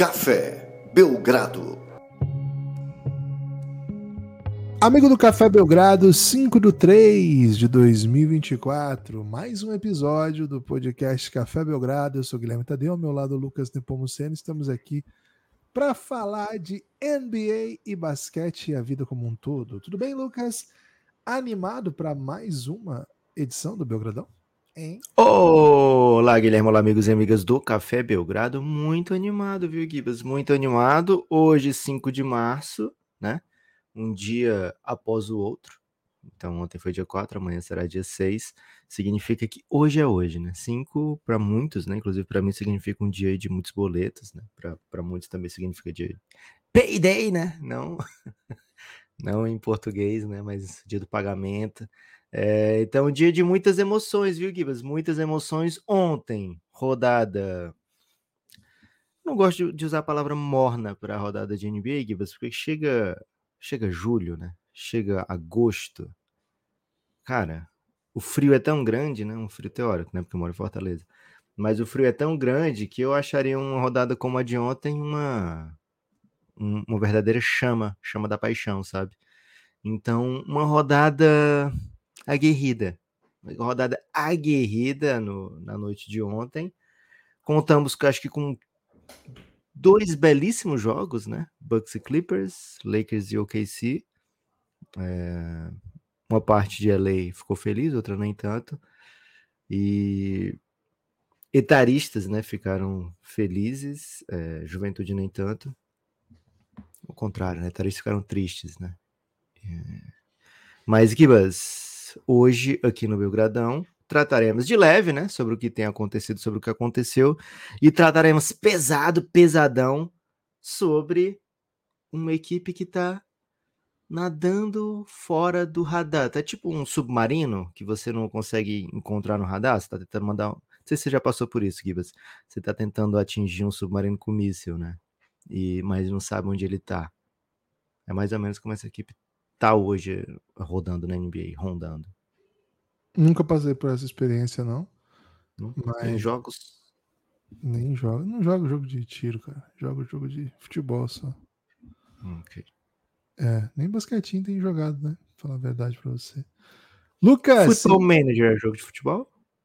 Café Belgrado. Amigo do Café Belgrado, 5/3/2024, mais um episódio do podcast Café Belgrado. Eu sou Guilherme Tadeu, ao meu lado Lucas Nepomuceno. Estamos aqui para falar de NBA e basquete e a vida como um todo. Tudo bem, Lucas? Animado para mais uma edição do Belgradão? Hein? Olá, Guilherme, olá, amigos e amigas do Café Belgrado. Muito animado, viu, Gibas? Muito animado. Hoje, 5 de março, né? Um dia após o outro. Então, ontem foi dia 4, amanhã será dia 6. Significa que hoje é hoje, né? 5 para muitos, né? Inclusive, para mim, significa um dia de muitos boletos, né? Para muitos também significa dia payday, né? Não em português, né? Mas dia do pagamento. Então, dia de muitas emoções, viu, Gibas? Muitas emoções. Ontem, rodada. Não gosto de usar a palavra morna para a rodada de NBA, Gibas, porque chega julho, né? Chega agosto. Cara, o frio é tão grande, né? Um frio teórico, né? Porque eu moro em Fortaleza. Mas o frio é tão grande que eu acharia uma rodada como a de ontem uma verdadeira chama da paixão, sabe? Então, uma rodada aguerrida. Uma rodada aguerrida na noite de ontem. Contamos, acho que com 2 belíssimos jogos, né? Bucks e Clippers, Lakers e OKC. Uma parte de LA ficou feliz, outra nem tanto. E etaristas, né? Ficaram felizes, Juventude nem tanto. O contrário, né? Etaristas ficaram tristes, né? Mas, Gibas, hoje aqui no Belgradão trataremos de leve, né, sobre o que tem acontecido, sobre o que aconteceu, e trataremos pesadão, sobre uma equipe que tá nadando fora do radar. Tá tipo um submarino que você não consegue encontrar no radar, você tá tentando mandar... Não sei se você já passou por isso, Gibas. Você tá tentando atingir um submarino com míssil, né, mas não sabe onde ele tá. É mais ou menos como essa equipe tá hoje rodando na NBA, rondando. Nunca passei por essa experiência, não. Mas... Em jogos? Nem jogo. Não jogo jogo de tiro, cara. Jogo jogo de futebol só. Ok. Nem basquetinho tem jogado, né? Vou falar a verdade pra você. Lucas! Football Manager é jogo de futebol?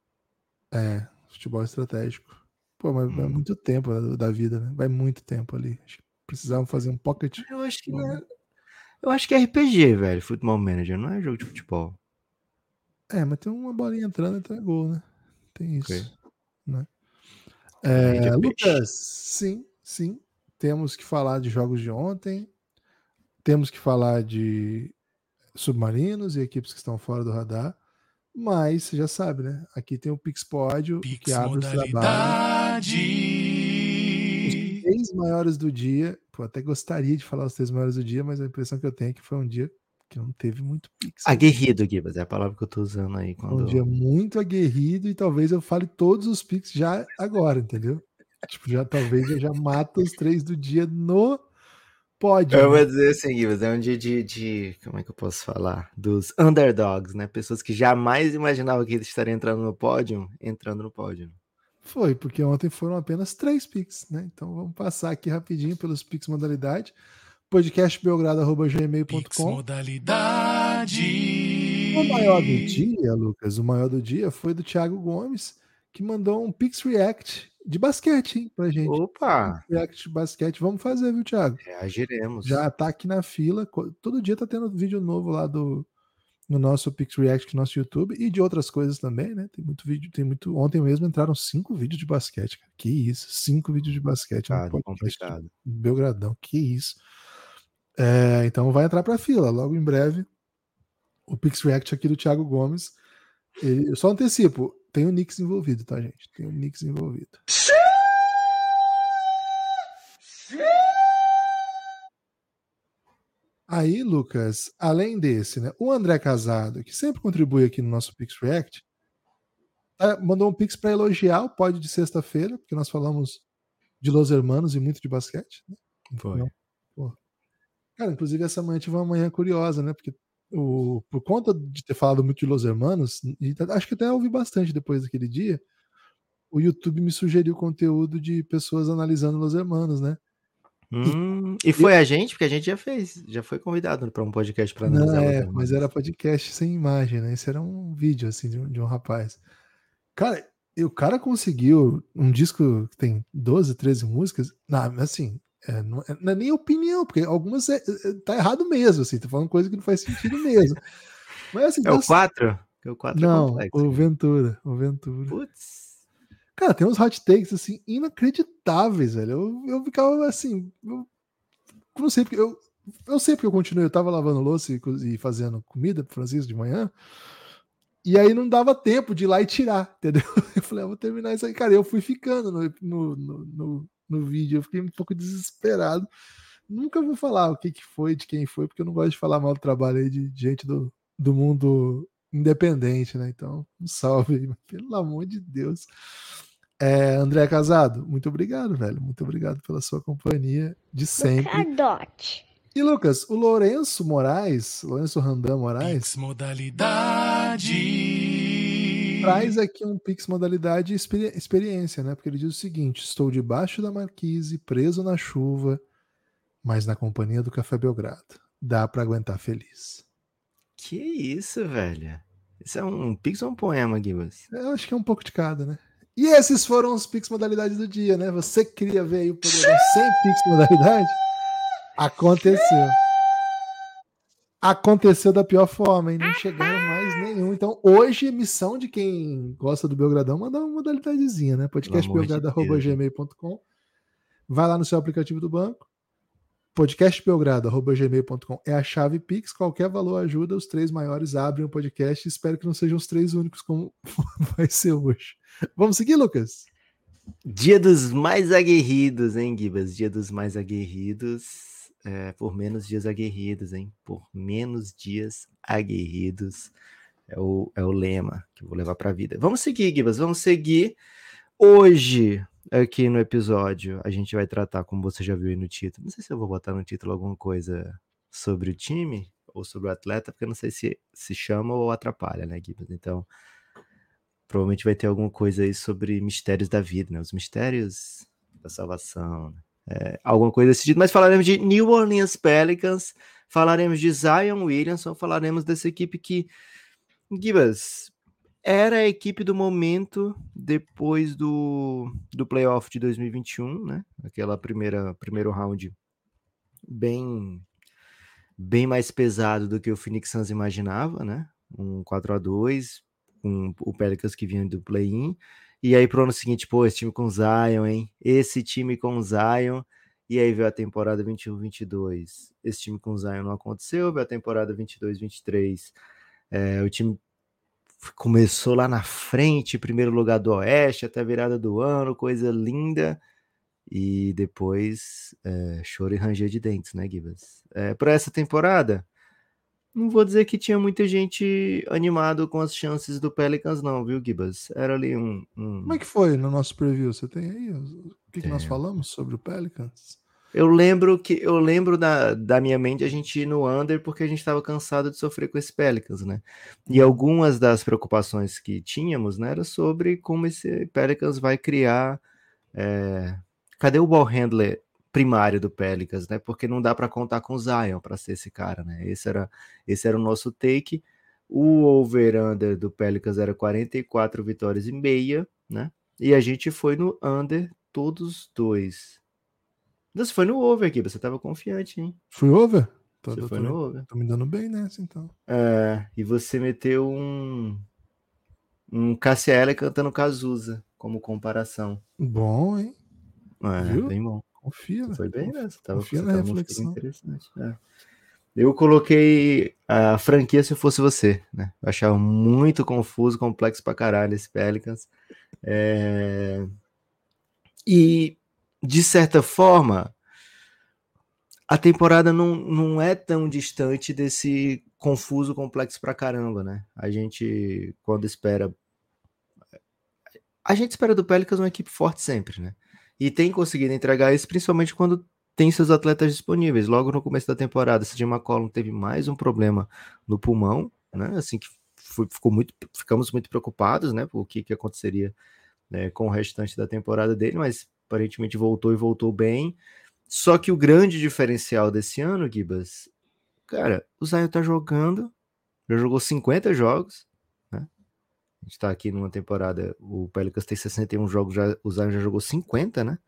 Futebol estratégico. Pô, mas vai muito tempo da vida, né? Vai muito tempo ali. Acho que precisavam fazer um pocket. Eu acho que não é... Eu acho que é RPG, velho. Football Manager, não é jogo de futebol. Mas tem uma bolinha entrando, então é gol, né? Tem isso. Okay. Né? Lucas, sim. Temos que falar de jogos de ontem. Temos que falar de submarinos e equipes que estão fora do radar. Mas você já sabe, né? Aqui tem o Pix Pódio, que abre os trabalhos. Os 3 maiores do dia. Pô, até gostaria de falar os 3 maiores do dia, mas a impressão que eu tenho é que foi um dia que não teve muito Pix. Aguerrido, Gibas, é a palavra que eu tô usando aí. Um dia muito aguerrido e talvez eu fale todos os Pix já agora, entendeu? Tipo, talvez eu já mato os 3 do dia no pódio. Eu vou dizer assim, Gibas, é um dia de... Como é que eu posso falar? Dos underdogs, né? Pessoas que jamais imaginavam que eles estariam entrando no pódio. Foi, porque ontem foram apenas 3 Pix, né? Então vamos passar aqui rapidinho pelos Pix modalidade. podcastbelgrado@gmail.com. Modalidade. O maior do dia, Lucas, o maior do dia foi do Thiago Gomes, que mandou um Pix React de basquete, hein, pra gente. Opa! React de basquete, vamos fazer, viu, Thiago? Reagiremos. Já tá aqui na fila, todo dia tá tendo vídeo novo lá no nosso Pix React, no nosso YouTube, e de outras coisas também, né? Tem muito vídeo, ontem mesmo entraram 5 vídeos de basquete, cara. Que isso, 5 vídeos de basquete no podcast complicado. Belgradão, que isso. Então vai entrar pra fila, logo em breve, o Pix React aqui do Thiago Gomes. Eu só antecipo, tem o Knicks envolvido, tá, gente? Tem o Knicks envolvido. Aí, Lucas, além desse, né? O André Casado, que sempre contribui aqui no nosso Pix React, mandou um Pix para elogiar o pódio de sexta-feira, porque nós falamos de Los Hermanos e muito de basquete. Né? Foi. Então, cara, inclusive essa manhã tive uma manhã curiosa, né? Porque por conta de ter falado muito de Los Hermanos, e acho que até ouvi bastante depois daquele dia, o YouTube me sugeriu conteúdo de pessoas analisando Los Hermanos, né? E foi a gente, porque a gente já foi convidado para um podcast para analisar Lucas Mas era Moraes. podcast sem imagem, né? Esse era um vídeo, assim, de um rapaz. Cara, e o cara conseguiu um disco que tem 12, 13 músicas, assim, não é nem opinião, porque algumas tá errado mesmo, assim, tá falando coisa que não faz sentido mesmo. Mas assim, É o 4? Porque o 4 é não, complexo. o Ventura. Putz. Cara, tem uns hot takes, assim, inacreditáveis, velho. Eu ficava assim, eu não sei porque eu sei porque eu continuei, eu tava lavando louça e fazendo comida pro Francisco de manhã, e aí não dava tempo de ir lá e tirar, entendeu? Eu falei, vou terminar isso aí. Cara, eu fui ficando no vídeo, eu fiquei um pouco desesperado. Nunca vou falar o que foi, de quem foi, porque eu não gosto de falar mal do trabalho aí de gente do mundo independente, né? Então, um salve aí, pelo amor de Deus. André Casado, muito obrigado, velho. Muito obrigado pela sua companhia de sempre. E Lucas, o Lourenço Randam Moraes, Pix modalidade. traz aqui um Pix modalidade experiência, né? Porque ele diz o seguinte: estou debaixo da marquise, preso na chuva, mas na companhia do Café Belgrado. Dá pra aguentar feliz. Que isso, velho? Isso é um pix ou um poema, Gibas? Eu acho que é um pouco de cada, né? E esses foram os Pix modalidades do dia, né? Você que queria ver aí o programa sem Pix modalidade? Aconteceu. Aconteceu da pior forma, hein? Não chegaram mais nenhum. Então, hoje, missão de quem gosta do Belgradão, mandar uma modalidadezinha, né? podcastbelgrado.gmail.com. Vai lá no seu aplicativo do banco. podcastbelgrado.gmail.com é a chave Pix. Qualquer valor ajuda. Os 3 maiores abrem o podcast. Espero que não sejam os 3 únicos, como vai ser hoje. Vamos seguir, Lucas? Dia dos mais aguerridos, hein, Gibas? Dia dos mais aguerridos. Por menos dias aguerridos, hein? Por menos dias aguerridos. É o lema que eu vou levar para a vida. Vamos seguir, Gibas. Vamos seguir. Hoje, aqui no episódio, a gente vai tratar, como você já viu aí no título. Não sei se eu vou botar no título alguma coisa sobre o time ou sobre o atleta, porque eu não sei se chama ou atrapalha, né, Gibas? Então, provavelmente vai ter alguma coisa aí sobre mistérios da vida, né? Os mistérios da salvação, né? Alguma coisa desse tipo. Mas falaremos de New Orleans Pelicans, falaremos de Zion Williamson, falaremos dessa equipe que, Gibas, era a equipe do momento depois do playoff de 2021, né? Aquela primeiro round bem mais pesado do que o Phoenix Suns imaginava, né? Um 4-2, com o Pelicans que vinha do play-in. E aí pro ano seguinte, pô, esse time com Zion, hein? Esse time com Zion. E aí veio a temporada 21-22. Esse time com Zion não aconteceu, veio a temporada 22-23. O time começou lá na frente, primeiro lugar do Oeste, até a virada do ano, coisa linda. E depois choro e ranger de dentes, né, Gibas? Para essa temporada, não vou dizer que tinha muita gente animado com as chances do Pelicans, não, viu, Gibas? Era ali Como é que foi no nosso preview? Você tem aí o que nós falamos sobre o Pelicans? Eu lembro da minha mente a gente ir no under porque a gente estava cansado de sofrer com esse Pelicans, né? E algumas das preocupações que tínhamos, né, era sobre como esse Pelicans vai criar. Cadê o ball handler primário do Pelicans, né? Porque não dá para contar com o Zion para ser esse cara, né? Esse era o nosso take. O over-under do Pelicans era 44 vitórias e meia, né? E a gente foi no under todos dois. Você foi no over aqui, você tava confiante, hein? Fui over? Você foi no over. Tô me dando bem nessa, então. E você meteu um Cassia Eller cantando Cazuza como comparação. Bom, hein? Viu? Bem bom. Confia, né? Foi bem, né? Você tava na reflexão. Interessante. Eu coloquei a franquia se eu fosse você, né? Eu achava muito confuso, complexo pra caralho esse Pelicans. E, de certa forma, a temporada não é tão distante desse confuso, complexo pra caramba, né? A gente, quando espera... A gente espera do Pelicans uma equipe forte sempre, né? E tem conseguido entregar isso, principalmente quando tem seus atletas disponíveis. Logo no começo da temporada, CJ McCollum teve mais um problema no pulmão, né? Assim que ficamos muito preocupados, né? Por o que aconteceria, né, com o restante da temporada dele, mas aparentemente voltou bem. Só que o grande diferencial desse ano, Gibas, cara, o Zion tá jogando, já jogou 50 jogos, né? A gente tá aqui numa temporada, o Pelicans tem 61 jogos, o Zion já jogou 50, né?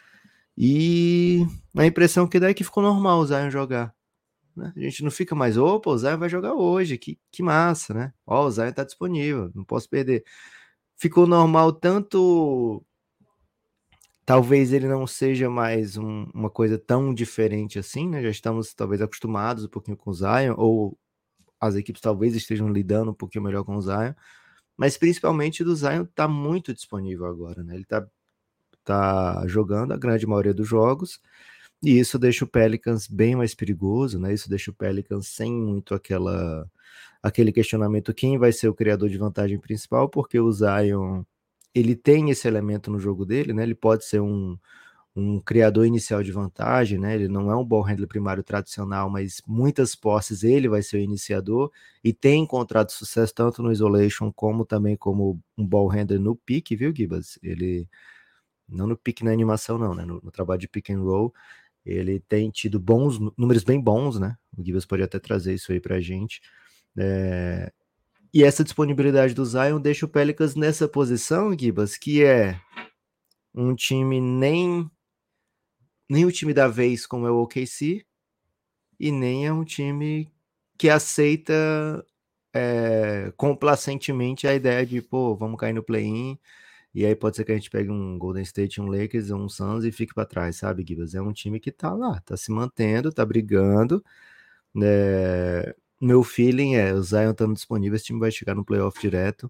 E a impressão que dá é que ficou normal o Zion jogar, né? A gente não fica mais, opa, o Zion vai jogar hoje, que massa, né? Ó, o Zion tá disponível, não posso perder. Ficou normal tanto. Talvez ele não seja mais uma coisa tão diferente assim, né? Já estamos talvez acostumados um pouquinho com o Zion, ou as equipes talvez estejam lidando um pouquinho melhor com o Zion, mas principalmente do Zion tá muito disponível agora, né? Ele tá jogando a grande maioria dos jogos, e isso deixa o Pelicans bem mais perigoso, né? Isso deixa o Pelicans sem muito aquele questionamento quem vai ser o criador de vantagem principal, porque o Zion ele tem esse elemento no jogo dele, né? Ele pode ser um criador inicial de vantagem, né? Ele não é um ball handler primário tradicional, mas muitas posses ele vai ser o iniciador e tem encontrado sucesso tanto no isolation como também como um ball handler no pick, viu, Gibas? Ele não no pick na animação não, né? No trabalho de pick and roll, ele tem tido bons números bem bons, né? O Gibas pode até trazer isso aí pra gente. E essa disponibilidade do Zion deixa o Pelicans nessa posição, Gibas, que é um time nem o time da vez como é o OKC e nem é um time que aceita complacentemente a ideia de, pô, vamos cair no play-in e aí pode ser que a gente pegue um Golden State, um Lakers, um Suns e fique para trás, sabe, Gibas? É um time que tá lá, tá se mantendo, tá brigando, né? Meu feeling é, o Zion estando disponível, esse time vai chegar no playoff direto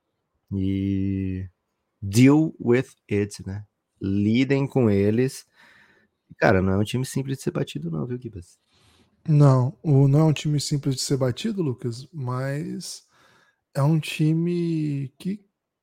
e deal with it, né? Lidem com eles. Cara, não é um time simples de ser batido não, viu, Gibas? Não é um time simples de ser batido, Lucas, mas é um time que,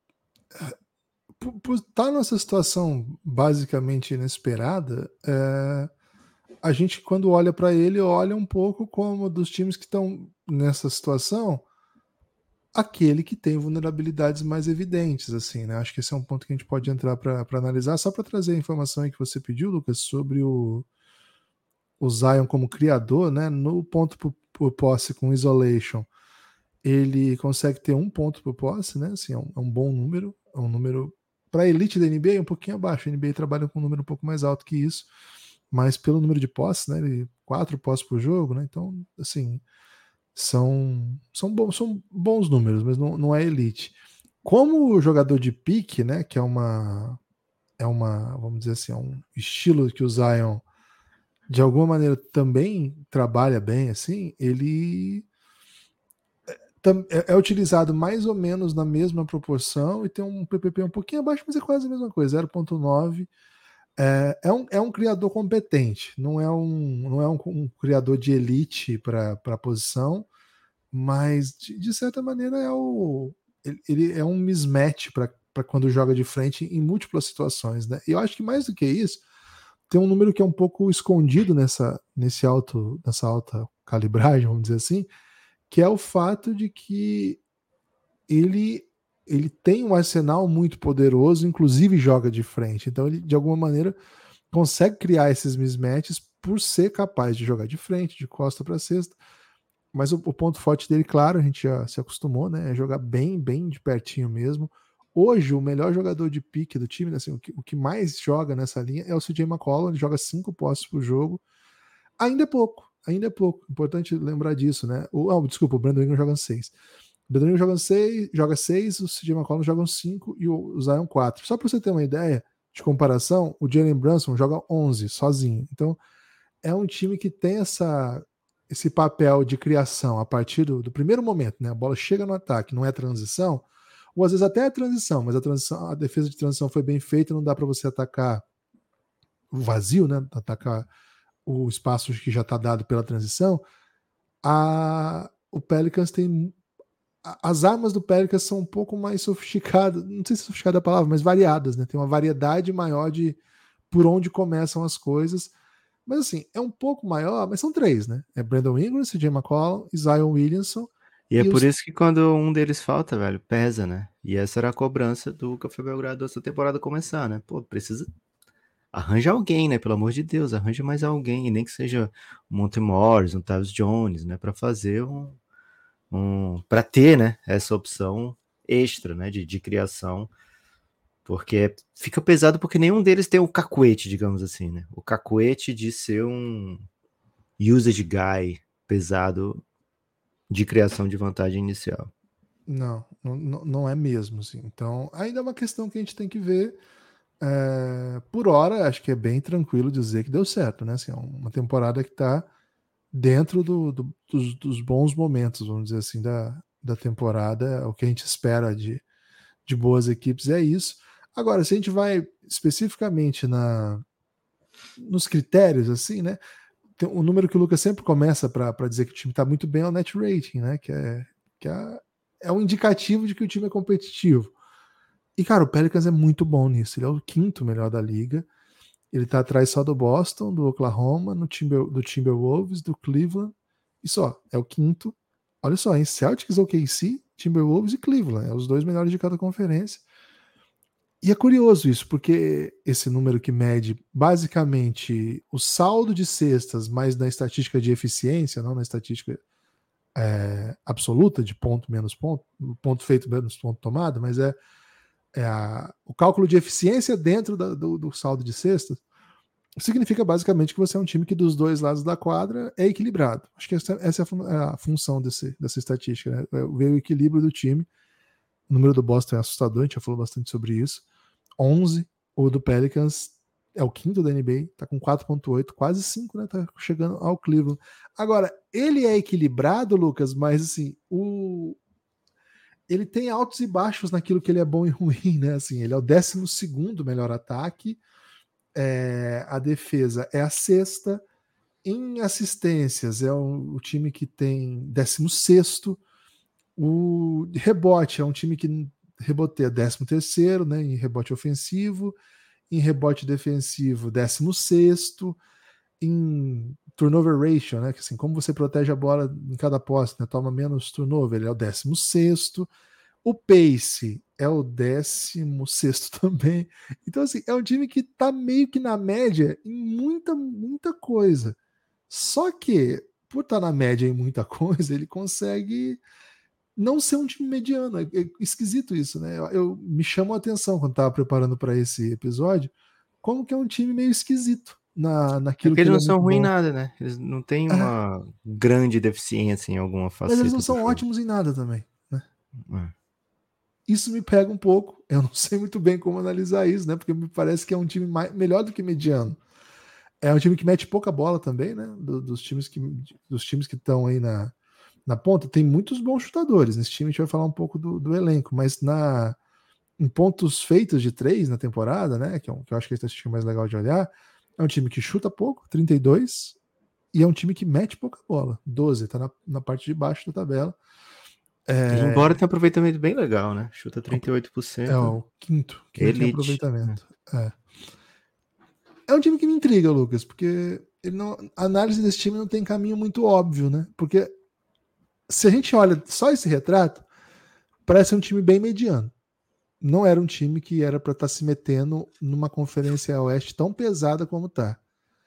por estar nessa situação basicamente inesperada, a gente, quando olha para ele, olha um pouco como dos times que estão nessa situação, aquele que tem vulnerabilidades mais evidentes, assim, né? Acho que esse é um ponto que a gente pode entrar para analisar, só para trazer a informação aí que você pediu, Lucas, sobre o Zion como criador, né? No ponto por posse com isolation, ele consegue ter 1 ponto por posse, né? Assim, é um bom número, é um número para a elite da NBA um pouquinho abaixo. A NBA trabalha com um número um pouco mais alto que isso, mas pelo número de posses, né? 4 posses por jogo, né? Então, assim, são bons números, mas não é elite. Como jogador de pique, né? Que vamos dizer assim, é um estilo que o Zion de alguma maneira também trabalha bem, assim, ele é utilizado mais ou menos na mesma proporção e tem um PPP um pouquinho abaixo, mas é quase a mesma coisa, 0,9. É um criador competente, não é um criador de elite para a posição, mas de certa maneira ele é um mismatch para quando joga de frente em múltiplas situações, né? E eu acho que mais do que isso, tem um número que é um pouco escondido nessa alta calibragem, vamos dizer assim, que é o fato de que ele tem um arsenal muito poderoso, inclusive joga de frente. Então ele, de alguma maneira, consegue criar esses mismatches por ser capaz de jogar de frente, de costa para cesta. Mas o ponto forte dele, claro, a gente já se acostumou, né? É jogar bem, bem de pertinho mesmo. Hoje, o melhor jogador de pique do time, né, assim, o que mais joga nessa linha é o CJ McCollum. Ele joga 5 posses por jogo. Ainda é pouco, ainda é pouco. Importante lembrar disso, né? Desculpa, o Brandon Ingram joga 6. O Brandon Ingram joga 6, o CJ McCollum joga 5 e o Zion 4. Só para você ter uma ideia de comparação, o Jalen Brunson joga 11 sozinho. Então, é um time que tem esse papel de criação a partir do primeiro momento, né? A bola chega no ataque, não é transição, ou às vezes até é transição, mas a defesa de transição foi bem feita, não dá para você atacar o vazio, né? Atacar o espaço que já está dado pela transição. O Pelicans tem as armas do Pelicans são um pouco mais sofisticadas, não sei se sofisticada é a palavra, mas variadas, né? Tem uma variedade maior de por onde começam as coisas. Mas assim, é um pouco maior, mas são 3, né? É Brandon Ingram, CJ McCollum e Zion Williamson. E é por isso que quando um deles falta, velho, pesa, né? E essa era a cobrança do Café Belgrado essa temporada começar, né? Pô, precisa arranja alguém, né? Pelo amor de Deus, arranja mais alguém, e nem que seja um Monte Morris, um Tavis Jones, né? Para fazer para ter, né? Essa opção extra, né? De criação, porque fica pesado porque nenhum deles tem o cacuete, digamos assim, né? O cacuete de ser um usage guy pesado de criação de vantagem inicial. Não é mesmo, assim. Então, ainda é uma questão que a gente tem que ver. Por hora, acho que é bem tranquilo dizer que deu certo, né? Assim, é uma temporada que está dentro dos bons momentos, vamos dizer assim, da temporada. O que a gente espera de boas equipes é isso. Agora, se a gente vai especificamente nos critérios, assim, né? O número que o Lucas sempre começa para dizer que o time está muito bem é o net rating, né? Que é um indicativo de que o time é competitivo. E, cara, o Pelicans é muito bom nisso. Ele é o quinto melhor da liga. Ele tá atrás só do Boston, do Oklahoma, do Timberwolves, do Cleveland. E só, é o quinto. Olha só, em Celtics, OKC, Timberwolves e Cleveland. É os dois melhores de cada conferência. E é curioso isso, porque esse número que mede basicamente o saldo de cestas, mas na estatística de eficiência, não na estatística absoluta de ponto menos ponto, ponto feito menos ponto tomado, mas o cálculo de eficiência dentro do saldo de cestas, significa basicamente que você é um time que dos dois lados da quadra é equilibrado. Acho que essa é a função dessa estatística, né? Ver o equilíbrio do time. O número do Boston é assustador, a gente já falou bastante sobre isso. 11, o do Pelicans é o quinto da NBA, tá com 4.8, quase 5, né? Tá chegando ao Cleveland. Agora, ele é equilibrado, Lucas, mas assim, ele tem altos e baixos naquilo que ele é bom e ruim, né? Assim, ele é o 12º melhor ataque, a defesa é a sexta, em assistências é o time que tem 16º, o rebote é um time que reboteia 13º, né, em rebote ofensivo, em rebote defensivo 16º, em turnover ratio, né, que assim, como você protege a bola em cada posse, né, toma menos turnover, ele é o 16º, o pace é o 16º também. Então, assim, é um time que tá meio que na média em muita coisa. Só que, por estar na média em muita coisa, ele consegue não ser um time mediano. É esquisito isso, né? Me chamou a atenção quando estava preparando para esse episódio, como que é um time meio esquisito É naquilo porque que eles ele é não são muito ruins em bom. nada, né? Eles não têm uma grande deficiência em alguma Mas eles não faceta do são jogo. ótimos em nada também, né? É. Isso me pega um pouco. Eu não sei muito bem como analisar isso, né? Porque me parece que é um time melhor do que mediano. É um time que mete pouca bola também, né? Dos times que estão aí na ponta. Tem muitos bons chutadores. Nesse time a gente vai falar um pouco do elenco, mas em pontos feitos de 3 na temporada, né? Que eu acho que é a estatística mais legal de olhar. É um time que chuta pouco, 32, e é um time que mete pouca bola, 12, tá na parte de baixo da tabela. Embora tenha um aproveitamento bem legal, né? Chuta É 38%. o quinto em Elite. aproveitamento. É um time que me intriga, Lucas, porque a análise desse time não tem caminho muito óbvio, né? Porque se a gente olha só esse retrato, parece um time bem mediano. Não era um time que era para estar se metendo numa conferência oeste tão pesada como tá.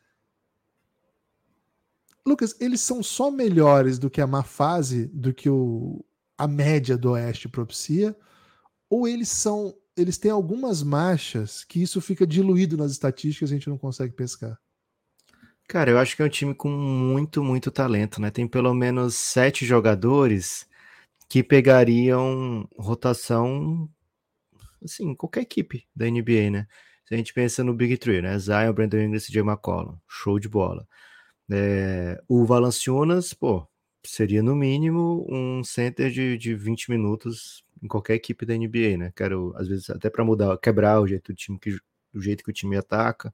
Lucas, eles são só melhores do que a má fase, do que a média do oeste propicia, ou eles têm algumas marchas que isso fica diluído nas estatísticas e a gente não consegue pescar? Cara, eu acho que é um time com muito talento, né? Tem pelo menos 7 jogadores que pegariam rotação, assim, qualquer equipe da NBA, né? Se a gente pensa no Big Three, né? Zion, Brandon Ingram e CJ McCollum. Show de bola. O Valanciunas, pô, seria no mínimo um center de 20 minutos em qualquer equipe da NBA, né? Quero, às vezes, até para mudar, quebrar o jeito do jeito que o time ataca.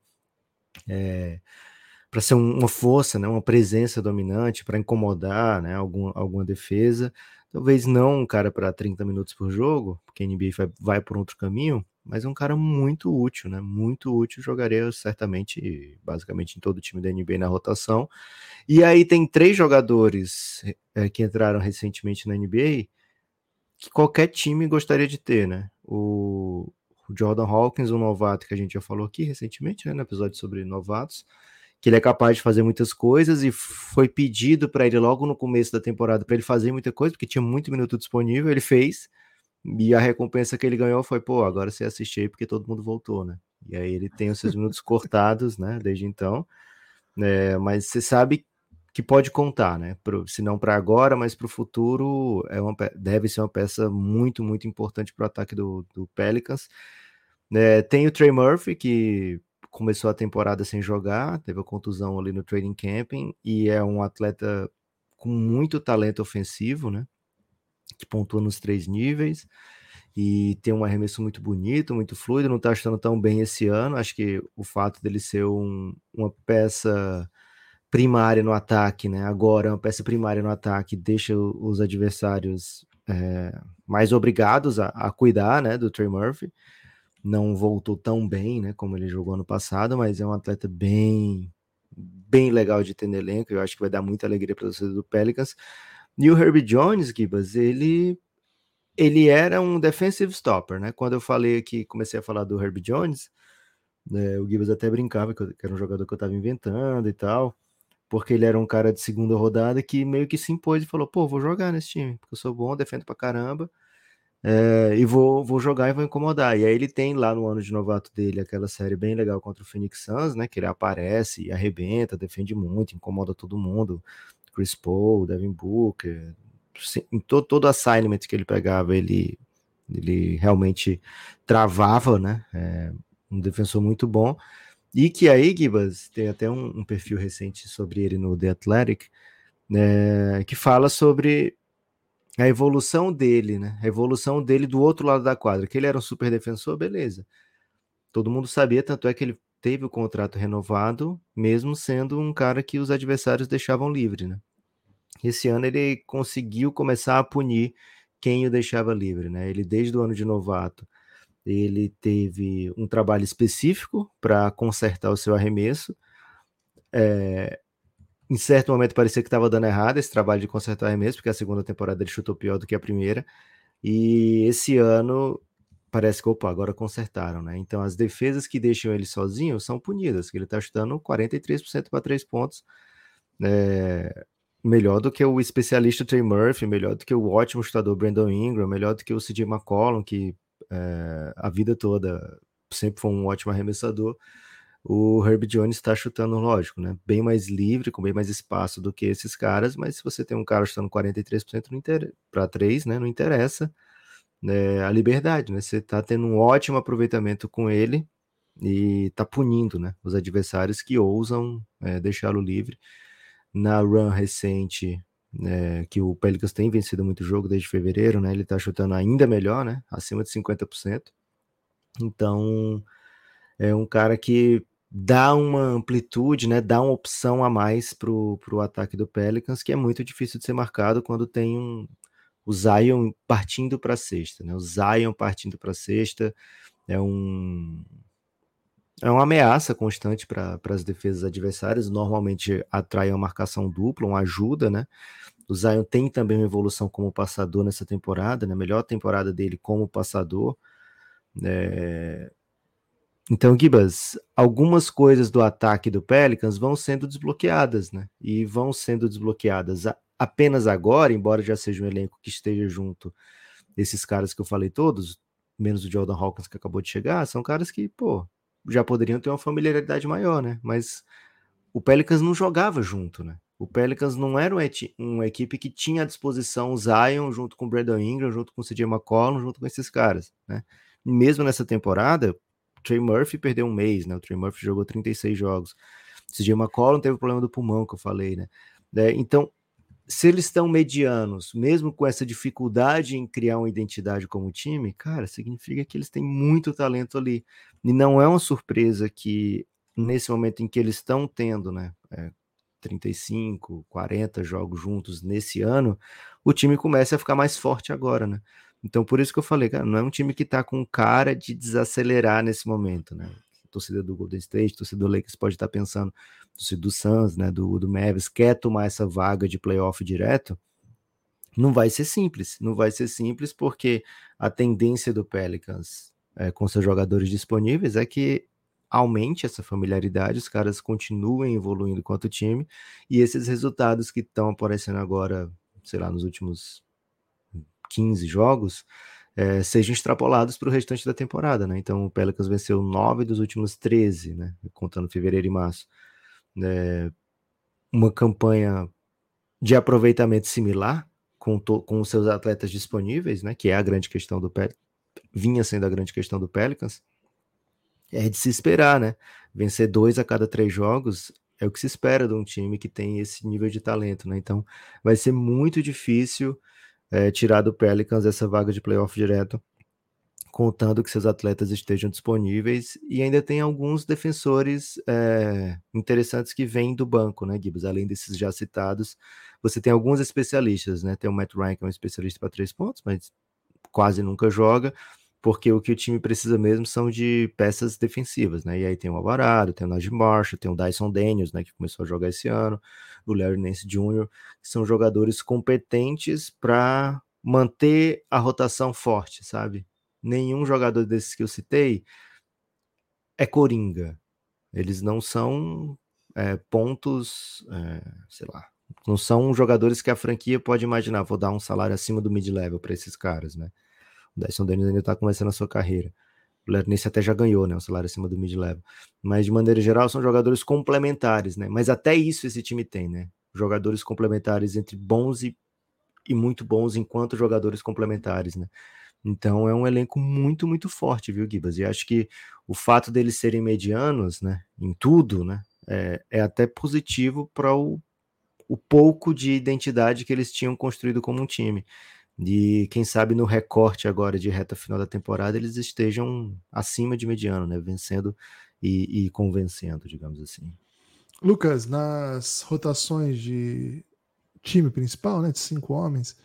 Para ser uma força, né, uma presença dominante, para incomodar, né, alguma defesa. Talvez não um cara para 30 minutos por jogo, porque a NBA vai por outro caminho, mas um cara muito útil, né? Muito útil, jogaria certamente, basicamente, em todo o time da NBA na rotação. E aí tem 3 jogadores que entraram recentemente na NBA que qualquer time gostaria de ter, né? O O Jordan Hawkins, um novato que a gente já falou aqui recentemente, né, no episódio sobre novatos, que ele é capaz de fazer muitas coisas e foi pedido para ele logo no começo da temporada para ele fazer muita coisa, porque tinha muito minuto disponível, ele fez, e a recompensa que ele ganhou foi, pô, agora você assiste aí porque todo mundo voltou, né? E aí ele tem os seus minutos cortados, né, desde então, mas você sabe que pode contar, né? Se não para agora, mas para o futuro, deve ser uma peça muito, muito importante para o ataque do Pelicans. Tem o Trey Murphy, que começou a temporada sem jogar, teve a contusão ali no training camping, e é um atleta com muito talento ofensivo, né? Que pontua nos 3 níveis, e tem um arremesso muito bonito, muito fluido, não tá achando tão bem esse ano. Acho que o fato dele ser uma peça primária no ataque, né? Agora, uma peça primária no ataque deixa os adversários mais obrigados a cuidar, né, do Trey Murphy. Não voltou tão bem, né, como ele jogou ano passado, mas é um atleta bem legal de ter no elenco. Eu acho que vai dar muita alegria para a torcida do Pelicans. E o Herbie Jones, Gibas, ele era um defensive stopper, né? Quando eu falei aqui, comecei a falar do Herbie Jones, o Gibas até brincava que era um jogador que eu estava inventando e tal, porque ele era um cara de segunda rodada que meio que se impôs e falou, pô, vou jogar nesse time, porque eu sou bom, defendo pra caramba, e vou jogar e vou incomodar. E aí ele tem lá no ano de novato dele aquela série bem legal contra o Phoenix Suns, né, que ele aparece e arrebenta, defende muito, incomoda todo mundo, Chris Paul, Devin Booker, em todo assignment que ele pegava, ele realmente travava, né, um defensor muito bom. E que aí, Gibas, tem até um perfil recente sobre ele no The Athletic, que fala sobre a evolução dele, né? A evolução dele do outro lado da quadra, que ele era um super defensor, beleza. Todo mundo sabia, tanto é que ele teve o contrato renovado, mesmo sendo um cara que os adversários deixavam livre, né? Esse ano ele conseguiu começar a punir quem o deixava livre, né? Ele, desde o ano de novato, ele teve um trabalho específico para consertar o seu arremesso. Em certo momento parecia que estava dando errado esse trabalho de consertar o arremesso, porque a segunda temporada ele chutou pior do que a primeira. E esse ano parece que, opa, agora consertaram, né? Então as defesas que deixam ele sozinho são punidas, que ele está chutando 43% para 3 pontos. Melhor do que o especialista Trey Murphy, melhor do que o ótimo chutador Brandon Ingram, melhor do que o CJ McCollum, que a vida toda sempre foi um ótimo arremessador. O Herbie Jones está chutando, lógico, né? Bem mais livre, com bem mais espaço do que esses caras, mas se você tem um cara chutando 43% para 3, né? Não interessa, a liberdade, né? Você está tendo um ótimo aproveitamento com ele e está punindo, né, os adversários que ousam deixá-lo livre. Na run recente, que o Pelicans tem vencido muito jogo desde fevereiro, né? Ele está chutando ainda melhor, né? Acima de 50%. Então, é um cara que dá uma amplitude, né? Dá uma opção a mais pro ataque do Pelicans, que é muito difícil de ser marcado quando tem o Zion partindo para a cesta, né? O Zion partindo para a cesta é uma ameaça constante para as defesas adversárias. Normalmente atrai uma marcação dupla, uma ajuda, né? O Zion tem também uma evolução como passador nessa temporada, né? Melhor temporada dele como passador. Então, Gibas, algumas coisas do ataque do Pelicans vão sendo desbloqueadas, né? E vão sendo desbloqueadas apenas agora, embora já seja um elenco que esteja junto desses caras que eu falei todos, menos o Jordan Hawkins que acabou de chegar, são caras que, pô, já poderiam ter uma familiaridade maior, né? Mas o Pelicans não jogava junto, né? O Pelicans não era uma equipe que tinha à disposição o Zion junto com o Brandon Ingram, junto com o CJ McCollum, junto com esses caras, né? E mesmo nessa temporada, o Trey Murphy perdeu um mês, né? O Trey Murphy jogou 36 jogos. O CJ McCollum teve o problema do pulmão que eu falei, né? Então, se eles estão medianos, mesmo com essa dificuldade em criar uma identidade como time, cara, significa que eles têm muito talento ali. E não é uma surpresa que, nesse momento em que eles estão tendo, né, 35, 40 jogos juntos nesse ano, o time começa a ficar mais forte agora, né? Então, por isso que eu falei, cara, não é um time que tá com cara de desacelerar nesse momento, né? A torcida do Golden State, a torcida do Lakers pode estar pensando, a torcida do Suns, né, do Mavericks, quer tomar essa vaga de playoff direto. Não vai ser simples porque a tendência do Pelicans com seus jogadores disponíveis é que aumente essa familiaridade, os caras continuem evoluindo quanto time, e esses resultados que estão aparecendo agora, sei lá, nos últimos 15 jogos, sejam extrapolados para o restante da temporada, né? Então o Pelicans venceu 9 dos últimos 13, né? Contando fevereiro e março. Uma campanha de aproveitamento similar com os seus atletas disponíveis, né? Que é a grande questão do Pelicans, vinha sendo a grande questão do Pelicans. É de se esperar, né? Vencer 2 a cada 3 jogos é o que se espera de um time que tem esse nível de talento, né? Então vai ser muito difícil tirar do Pelicans essa vaga de playoff direto, contando que seus atletas estejam disponíveis, e ainda tem alguns defensores interessantes que vêm do banco, né, Gibbs? Além desses já citados, você tem alguns especialistas, né? Tem o Matt Ryan, que é um especialista para 3 pontos, mas quase nunca joga, porque o que o time precisa mesmo são de peças defensivas, né? E aí tem o Alvarado, tem o Najee Marshall, tem o Dyson Daniels, né, que começou a jogar esse ano, o Larry Nance Jr., que são jogadores competentes para manter a rotação forte, sabe? Nenhum jogador desses que eu citei é coringa. Eles não são pontos, sei lá, não são jogadores que a franquia pode imaginar, vou dar um salário acima do mid-level para esses caras, né? O Dyson Daniels ainda está começando a sua carreira. O Lernice até já ganhou, né, um salário acima do mid-level. Mas, de maneira geral, são jogadores complementares, né? Mas até isso esse time tem, né? Jogadores complementares entre bons e muito bons enquanto jogadores complementares, né? Então é um elenco muito, muito forte, viu, Gibas? E acho que o fato deles serem medianos, né, em tudo, né, é até positivo para o pouco de identidade que eles tinham construído como um time. E quem sabe no recorte agora de reta final da temporada eles estejam acima de mediano, né? Vencendo e convencendo, digamos assim. Lucas, nas rotações de time principal, né, de 5 homens,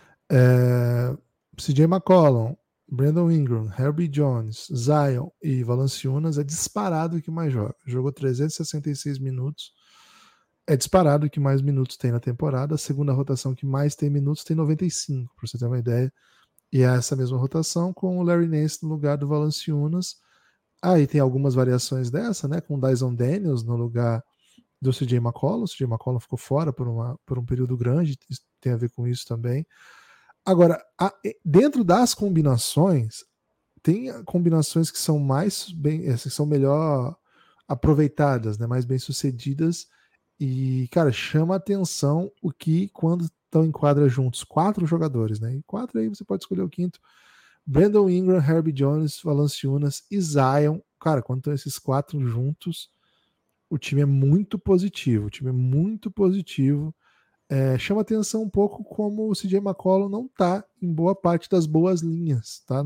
CJ McCollum, Brandon Ingram, Herbie Jones, Zion e Valanciunas é disparado o que mais joga. Jogou 366 minutos. É disparado o que mais minutos tem na temporada. A segunda rotação que mais tem minutos tem 95, para você ter uma ideia. E é essa mesma rotação com o Larry Nance no lugar do Valanciunas. Aí tem algumas variações dessa, né? Com o Dyson Daniels no lugar do CJ McCollum. O CJ McCollum ficou fora por um período grande, tem a ver com isso também. Agora, dentro das combinações, tem combinações que são mais bem, que são melhor aproveitadas, né? Mais bem sucedidas. E, cara, chama a atenção o que quando estão em quadra juntos, 4 jogadores, né? E 4 aí você pode escolher o quinto. Brandon Ingram, Herbie Jones, Valanciunas e Zion. Cara, quando estão esses 4 juntos, o time é muito positivo. O time é muito positivo. Chama atenção um pouco como o CJ McCollum não tá em boa parte das boas linhas, tá?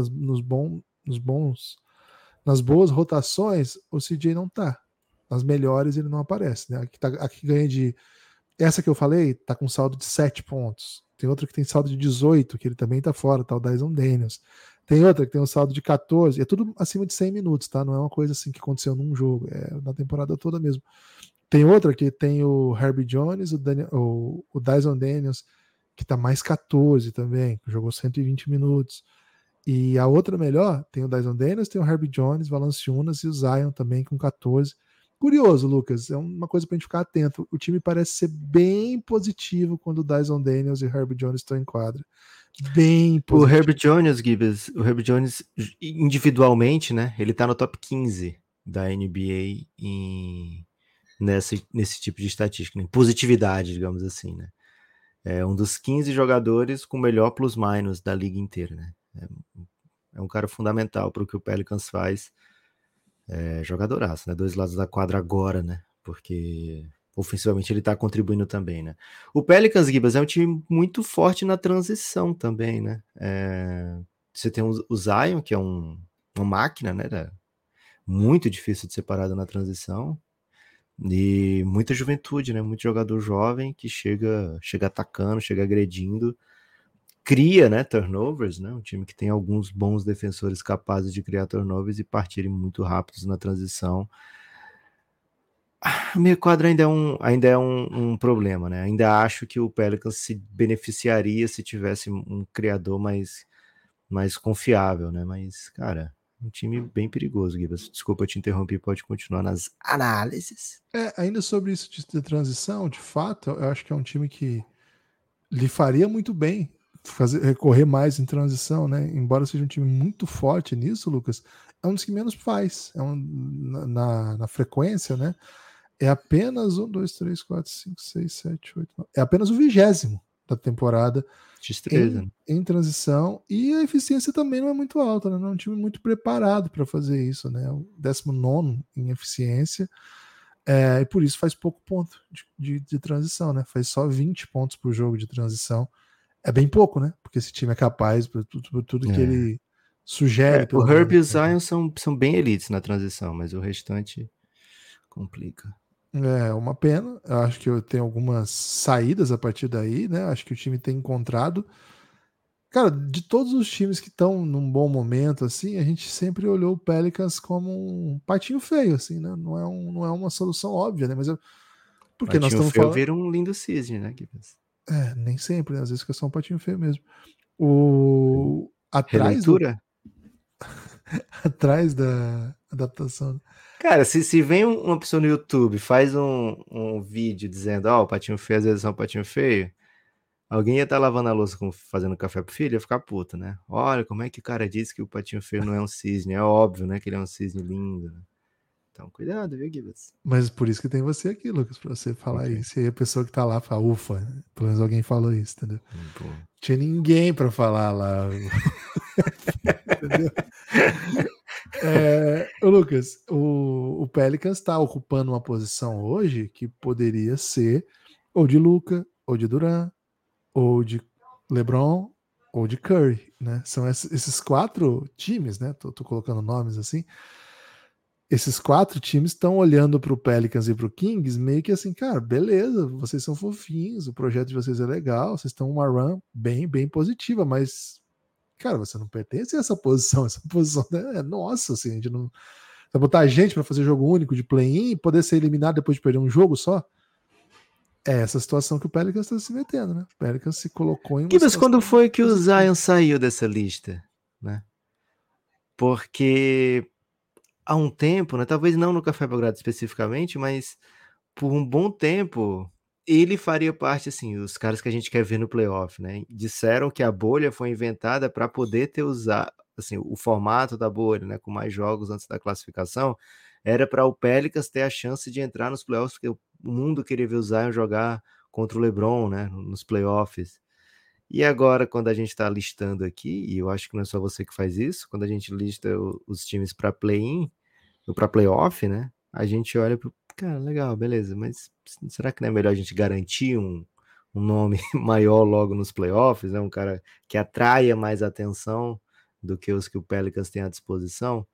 Nas boas rotações, o CJ não tá. Nas melhores ele não aparece, né? Aqui ganha de. Essa que eu falei tá com saldo de 7 pontos. Tem outra que tem saldo de 18, que ele também tá fora, tá o Dyson Daniels. Tem outra que tem um saldo de 14, é tudo acima de 100 minutos, tá? Não é uma coisa assim que aconteceu num jogo, é na temporada toda mesmo. Tem outra que tem o Herbie Jones, o Dyson Daniels, que tá mais 14 também, jogou 120 minutos. E a outra melhor, tem o Dyson Daniels, tem o Herbie Jones, Valanciunas e o Zion também com 14. Curioso, Lucas, é uma coisa pra gente ficar atento. O time parece ser bem positivo quando o Dyson Daniels e o Herbie Jones estão em quadra. Bem positivo. O Herbie Jones, Gibbs, individualmente, né, ele tá no top 15 da NBA nesse tipo de estatística, em positividade, digamos assim, né? É um dos 15 jogadores com o melhor plus-minus da liga inteira, né? É um cara fundamental para o que o Pelicans faz. Jogadoraço, né? 2 lados da quadra agora, né? Porque ofensivamente ele tá contribuindo também, né? O Pelicans, Gibas, é um time muito forte na transição também, né? Você tem o Zion, que é uma máquina, né? Muito difícil de ser parado na transição. E muita juventude, né? Muito jogador jovem que chega atacando, chega agredindo, cria, né, turnovers, né? Um time que tem alguns bons defensores capazes de criar turnovers e partirem muito rápidos na transição. O meio quadro ainda é um problema, né? Ainda acho que o Pelicans se beneficiaria se tivesse um criador mais confiável, né? Mas, cara, Um time bem perigoso, Gibas. Desculpa, eu te interrompi, pode continuar nas análises. Ainda sobre isso de transição, de fato, eu acho que é um time que lhe faria muito bem recorrer mais em transição, né? Embora seja um time muito forte nisso, Lucas, é um dos que menos faz. Na frequência, né? É apenas 1, 2, 3, 4, 5, 6, 7, 8, 9. É apenas o 20º da temporada em transição. E a eficiência também não é muito alta, né? Não é um time muito preparado para fazer isso, né? O 19º em eficiência. E por isso faz pouco ponto de transição, né? Faz só 20 pontos por jogo de transição. É bem pouco, né? Porque esse time é capaz por tudo que ele sugere. O Herb e o Zion são bem elites na transição, mas o restante complica. É uma pena. Eu acho que eu tenho algumas saídas a partir daí, né? Acho que o time tem encontrado. Cara, de todos os times que estão num bom momento, assim, a gente sempre olhou o Pelicans como um patinho feio, assim, né? Não é uma solução óbvia, né? Mas porque nós estamos falando. Vira um lindo cisne, né? Nem sempre, né? Às vezes fica só um patinho feio mesmo. Releitura? Atrás da adaptação. Cara, se vem uma pessoa no YouTube, faz um vídeo dizendo, o patinho feio às vezes é um patinho feio, alguém ia estar lavando a louça fazendo café pro filho, ia ficar puto, né? Olha, como é que o cara disse que o patinho feio não é um cisne? É óbvio, né? Que ele é um cisne lindo, né? Então, cuidado, viu, Gibbs? Mas por isso que tem você aqui, Lucas, pra você falar isso. E aí a pessoa que tá lá fala, ufa, pelo menos alguém falou isso, entendeu? Tinha ninguém pra falar lá. Entendeu? Lucas, o Pelicans está ocupando uma posição hoje que poderia ser ou de Luka, ou de Durant, ou de LeBron, ou de Curry, né? São esses 4 times, né? Tô colocando nomes assim. Esses 4 times estão olhando para o Pelicans e para o Kings meio que assim, cara, beleza, vocês são fofinhos, o projeto de vocês é legal, vocês estão uma run bem, bem positiva, mas, cara, você não pertence a essa posição é nossa, assim, a gente não vai botar a gente para fazer jogo único de play-in e poder ser eliminado depois de perder um jogo só. É essa situação que o Pelicans está se metendo, né? O Pelicans se colocou em uma situação. Quando foi que o Zion saiu dessa lista, né? Porque há um tempo, né? Talvez não no Café Belgrado especificamente, mas por um bom tempo ele faria parte, assim, dos caras que a gente quer ver no playoff, né? Disseram que a bolha foi inventada para poder ter usado, assim, o formato da bolha, né? Com mais jogos antes da classificação, era para o Pelicans ter a chance de entrar nos playoffs, porque o mundo queria ver o Zion jogar contra o LeBron, né? Nos playoffs. E agora, quando a gente está listando aqui, e eu acho que não é só você que faz isso, quando a gente lista os times para play-in, ou para playoff, né? A gente olha para cara, legal, beleza, mas será que não é melhor a gente garantir um nome maior logo nos playoffs, né? Um cara que atraia mais atenção do que os que o Pelicans tem à disposição?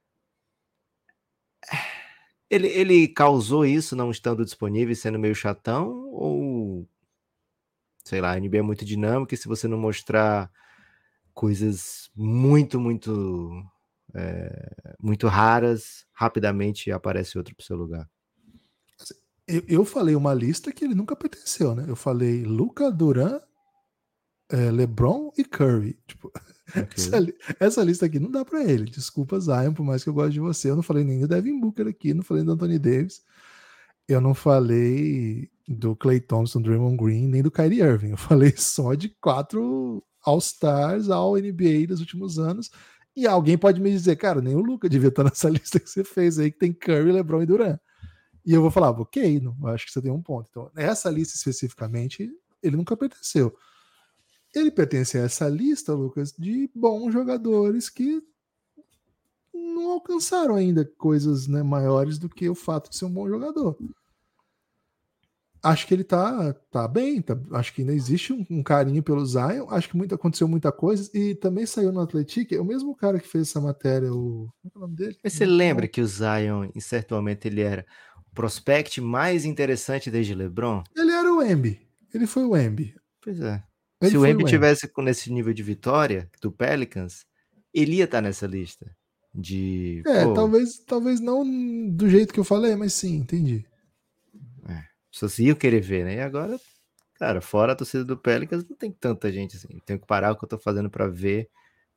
Ele causou isso não estando disponível e sendo meio chatão? Ou, sei lá, a NBA é muito dinâmica e se você não mostrar coisas muito, muito, muito raras, rapidamente aparece outro para o seu lugar? Eu falei uma lista que ele nunca pertenceu, né? Eu falei Luka, Durant, LeBron e Curry. Tipo, okay. essa lista aqui não dá para ele. Desculpa, Zion, por mais que eu goste de você. Eu não falei nem do Devin Booker aqui, não falei do Anthony Davis. Eu não falei do Klay Thompson, Draymond Green, nem do Kyrie Irving. Eu falei só de 4 All-Stars, All-NBA dos últimos anos. E alguém pode me dizer, cara, nem o Luka devia estar nessa lista que você fez aí, que tem Curry, LeBron e Durant. E eu vou falar, ok, não, acho que você tem um ponto. Então, nessa lista especificamente, ele nunca pertenceu. Ele pertence a essa lista, Lucas, de bons jogadores que não alcançaram ainda coisas, né, maiores do que o fato de ser um bom jogador. Acho que ele tá bem, acho que ainda existe um carinho pelo Zion, acho que aconteceu muita coisa, e também saiu no Atlético, é o mesmo cara que fez essa matéria, como é o nome dele? Mas você lembra que o Zion, em certo momento, ele era o prospect mais interessante desde LeBron? Ele era o Embi, ele foi o Embi. Pois é. Se o Embi tivesse nesse nível de vitória do Pelicans, ele ia estar nessa lista. Talvez não do jeito que eu falei, mas sim, entendi. Pessoas iam querer ver, né? E agora, cara, fora a torcida do Pelicans, não tem tanta gente assim. Tenho que parar o que eu tô fazendo para ver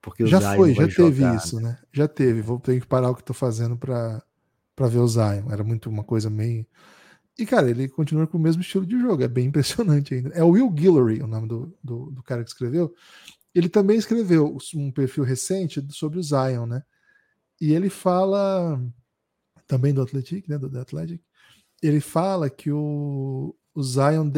porque o Já Zion foi, já vai teve jogar, isso, né? né? Já teve. Vou ter que parar o que tô fazendo pra ver o Zion. Era muito uma coisa meio. E, cara, ele continua com o mesmo estilo de jogo. É bem impressionante ainda. É o Will Guillory, o nome do cara que escreveu. Ele também escreveu um perfil recente sobre o Zion, né? E ele fala também do Athletic, né? Do The Athletic. Ele fala que o Zion,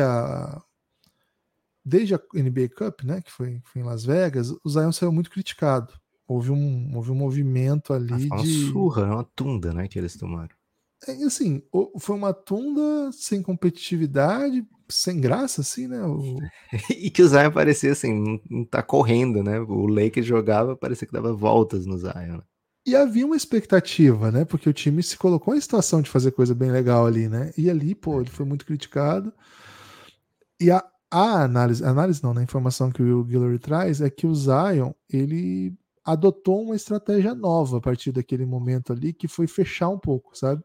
desde a NBA Cup, né? Que foi em Las Vegas, o Zion saiu muito criticado. Houve um movimento ali Foi uma de. surra, uma tunda, né, que eles tomaram. Assim, foi uma tunda sem competitividade, sem graça, assim, né? E que o Zion parecia assim, não tá correndo, né? O Lakers jogava, parecia que dava voltas no Zion, né? E havia uma expectativa, né? Porque o time se colocou em situação de fazer coisa bem legal ali, né? E ali, pô, ele foi muito criticado. E a análise não, né? A informação que o Will Guillory traz é que o Zion, ele adotou uma estratégia nova a partir daquele momento ali, que foi fechar um pouco, sabe?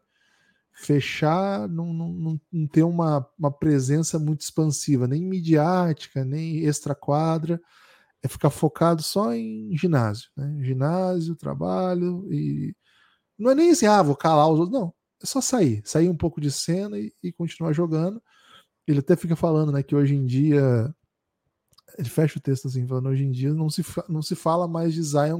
Fechar, não ter uma presença muito expansiva, nem midiática, nem extra-quadra, é ficar focado só em ginásio, né? Ginásio, trabalho, e não é nem assim, vou calar os outros, não, é só sair um pouco de cena e continuar jogando. Ele até fica falando, né, que hoje em dia, ele fecha o texto assim, falando, hoje em dia não se fala mais de Zion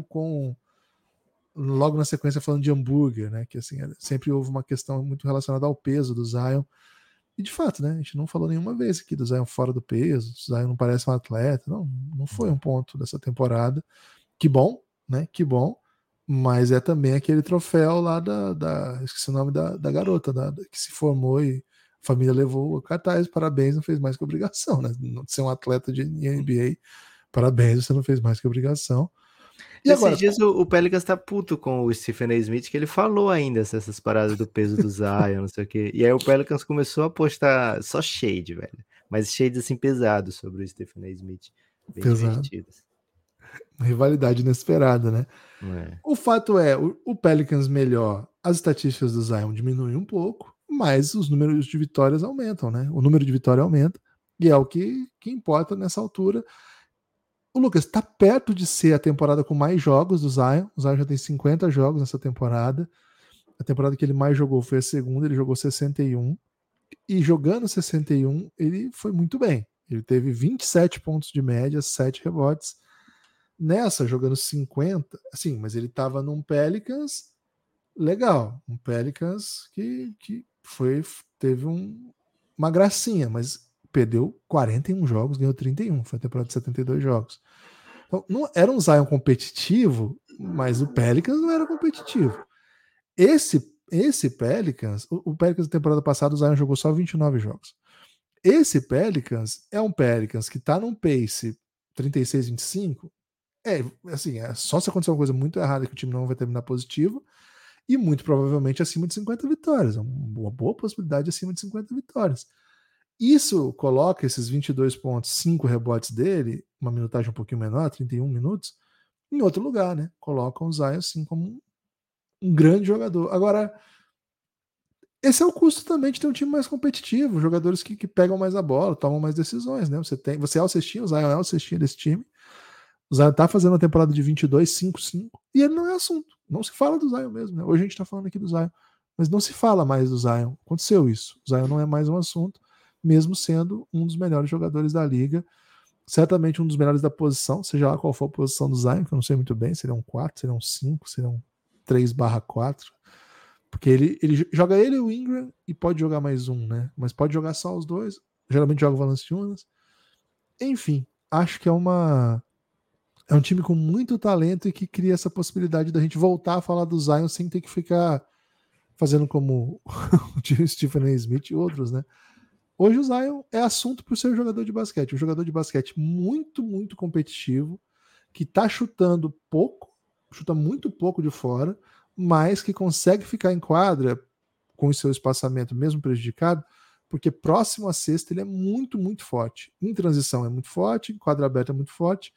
logo na sequência falando de hambúrguer, né, que assim, sempre houve uma questão muito relacionada ao peso do Zion. E de fato, né? A gente não falou nenhuma vez aqui do Zion fora do peso, o Zion não parece um atleta, não foi um ponto dessa temporada. Que bom, né? Que bom. Mas é também aquele troféu lá esqueci o nome da garota, que se formou e a família levou o cartaz, parabéns, não fez mais que obrigação, né? Ser um atleta de NBA, parabéns, você não fez mais que obrigação. E agora, Esses dias o Pelicans tá puto com o Stephen A. Smith, que ele falou ainda essas paradas do peso do Zion, não sei o quê. E aí o Pelicans começou a postar só shade, velho. Mas shades assim pesados sobre o Stephen A. Smith. Bem pesado, divertidos. rivalidade inesperada, né? É. O fato é, o Pelicans melhor, as estatísticas do Zion diminuem um pouco, mas os números de vitórias aumentam, né? O número de vitórias aumenta, e é o que importa nessa altura. O Lucas está perto de ser a temporada com mais jogos do Zion. O Zion já tem 50 jogos nessa temporada. A temporada que ele mais jogou foi a segunda, ele jogou 61. E jogando 61, ele foi muito bem. Ele teve 27 pontos de média, 7 rebotes. Nessa, jogando 50, assim, mas ele estava num Pelicans legal. Um Pelicans que teve uma gracinha, mas perdeu 41 jogos, ganhou 31. Foi a temporada de 72 jogos. Então, não era um Zion competitivo, mas o Pelicans não era competitivo. Esse Pelicans, o Pelicans da temporada passada, o Zion jogou só 29 jogos. Esse Pelicans é um Pelicans que tá num pace 36-25. Assim, é só se acontecer uma coisa muito errada que o time não vai terminar positivo e muito provavelmente acima de 50 vitórias. É uma boa possibilidade acima de 50 vitórias. Isso coloca esses 22 pontos, 5 rebotes dele, uma minutagem um pouquinho menor, 31 minutos, em outro lugar, né? Colocam o Zion assim como um grande jogador. Agora, esse é o custo também de ter um time mais competitivo, jogadores que pegam mais a bola, tomam mais decisões, né? Você é o cestinho, o Zion é o cestinho desse time. O Zion tá fazendo uma temporada de 22, 5-5, e ele não é assunto. Não se fala do Zion mesmo, né? Hoje a gente tá falando aqui do Zion, mas não se fala mais do Zion. Aconteceu isso. O Zion não é mais um assunto, mesmo sendo um dos melhores jogadores da liga, certamente um dos melhores da posição, seja lá qual for a posição do Zion, que eu não sei muito bem, seria um 4, seria um 5, seria um 3/4, porque ele joga ele e o Ingram e pode jogar mais um, né? Mas pode jogar só os dois, geralmente joga o Valanciunas. Enfim, acho que é um time com muito talento e que cria essa possibilidade da gente voltar a falar do Zion sem ter que ficar fazendo como o Stephen A. Smith e outros, né? Hoje o Zion é assunto por ser um jogador de basquete. Um jogador de basquete muito, muito competitivo, que tá chutando pouco, chuta muito pouco de fora, mas que consegue ficar em quadra com o seu espaçamento mesmo prejudicado, porque próximo à cesta ele é muito, muito forte. Em transição é muito forte, em quadra aberta é muito forte.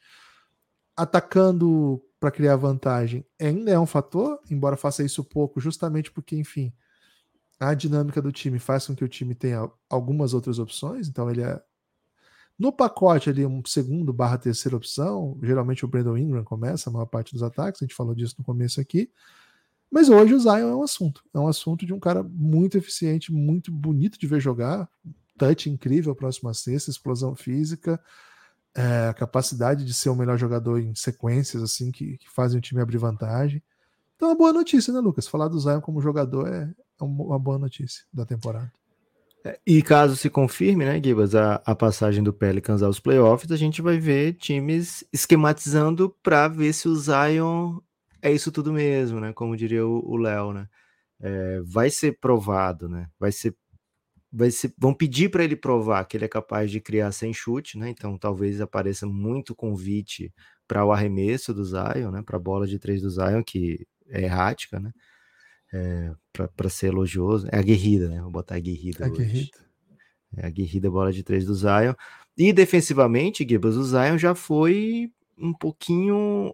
Atacando para criar vantagem ainda é um fator, embora faça isso pouco, justamente porque, enfim, a dinâmica do time faz com que o time tenha algumas outras opções, então ele No pacote ali, um segundo / terceira opção, geralmente o Brandon Ingram começa a maior parte dos ataques, a gente falou disso no começo aqui. Mas hoje o Zion é um assunto. É um assunto de um cara muito eficiente, muito bonito de ver jogar. Touch incrível, próxima cesta, explosão física, a capacidade de ser o melhor jogador em sequências assim que fazem o time abrir vantagem. Então é uma boa notícia, né, Lucas? Falar do Zion como jogador é uma boa notícia da temporada. E caso se confirme, né, Gibas, a passagem do Pelicans aos playoffs, a gente vai ver times esquematizando para ver se o Zion é isso tudo mesmo, né? Como diria o Léo, né? Vai ser provado, né? Vão pedir para ele provar que ele é capaz de criar sem chute, né? Então talvez apareça muito convite para o arremesso do Zion, né? Para a bola de 3 do Zion, que é errática, né? Para ser elogioso. É aguerrida, né? Vou botar aguerrida hoje. Aguerrida. É aguerrida a bola de 3 do Zion. E defensivamente, Gibbs, o Zion já foi um pouquinho...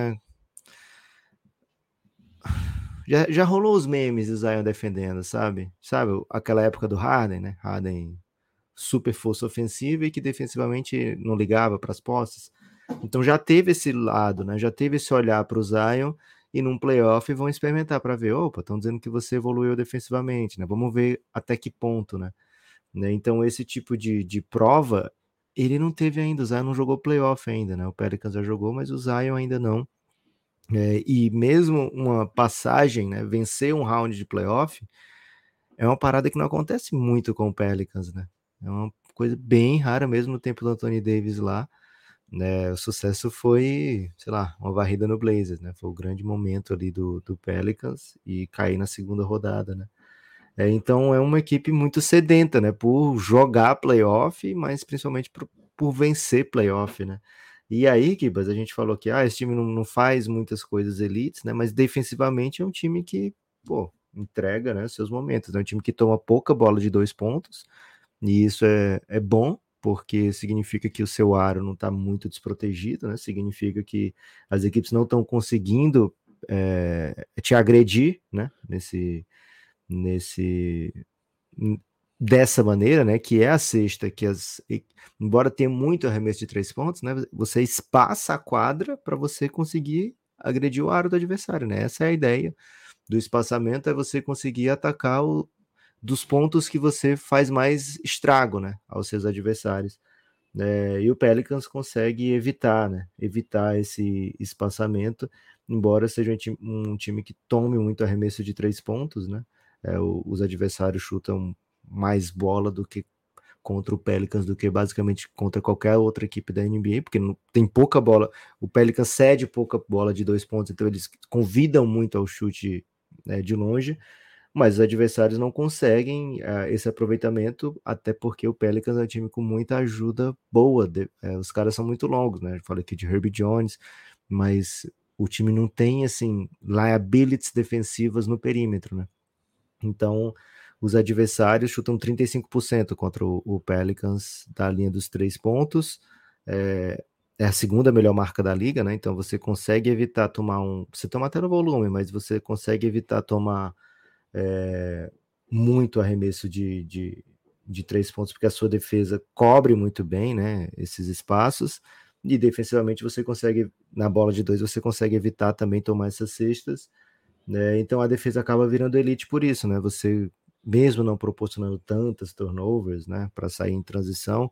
Já rolou os memes do Zion defendendo, sabe? Sabe aquela época do Harden, né? Harden super força ofensiva e que defensivamente não ligava para as posses. Então já teve esse lado, né? Já teve esse olhar para o Zion e num playoff vão experimentar para ver, opa, estão dizendo que você evoluiu defensivamente, né? Vamos ver até que ponto, né? Então esse tipo de prova ele não teve ainda, o Zion não jogou playoff ainda, né? O Pelicans já jogou, mas o Zion ainda não. E mesmo uma passagem, né? Vencer um round de playoff é uma parada que não acontece muito com o Pelicans, né? É uma coisa bem rara mesmo no tempo do Anthony Davis lá, né? O sucesso foi, sei lá, uma varrida no Blazers, né? Foi o grande momento ali do Pelicans e cair na segunda rodada, né? Então é uma equipe muito sedenta, né? Por jogar playoff, mas principalmente por vencer playoff, né? E aí, Kibas, a gente falou que esse time não faz muitas coisas elites, né? Mas defensivamente é um time que, pô, entrega, né, seus momentos. É um time que toma pouca bola de 2 pontos, e isso é bom, porque significa que o seu aro não está muito desprotegido, né? Significa que as equipes não estão conseguindo te agredir, né? Dessa maneira, né, que é a cesta, embora tenha muito arremesso de 3 pontos, né, você espaça a quadra para você conseguir agredir o aro do adversário, né? Essa é a ideia do espaçamento, é você conseguir atacar dos pontos que você faz mais estrago, né, aos seus adversários. E o Pelicans consegue evitar, né, evitar esse espaçamento, embora seja um time que tome muito arremesso de 3 pontos, né? Os adversários chutam mais bola do que contra o Pelicans, do que basicamente contra qualquer outra equipe da NBA, porque não, tem pouca bola, o Pelicans cede pouca bola de 2 pontos, então eles convidam muito ao chute, né, de longe, mas os adversários não conseguem esse aproveitamento, até porque o Pelicans é um time com muita ajuda boa, os caras são muito longos, né? Eu falei aqui de Herbie Jones, mas o time não tem, assim, liabilities defensivas no perímetro, né? Então, os adversários chutam 35% contra o Pelicans da linha dos 3 pontos. É a segunda melhor marca da liga, né? Então você consegue evitar tomar você toma até no volume, mas você consegue evitar tomar muito arremesso de 3 pontos, porque a sua defesa cobre muito bem, né, esses espaços. E defensivamente você consegue, na bola de 2, você consegue evitar também tomar essas cestas. Então a defesa acaba virando elite por isso, né? Você, mesmo não proporcionando tantas turnovers, né, para sair em transição,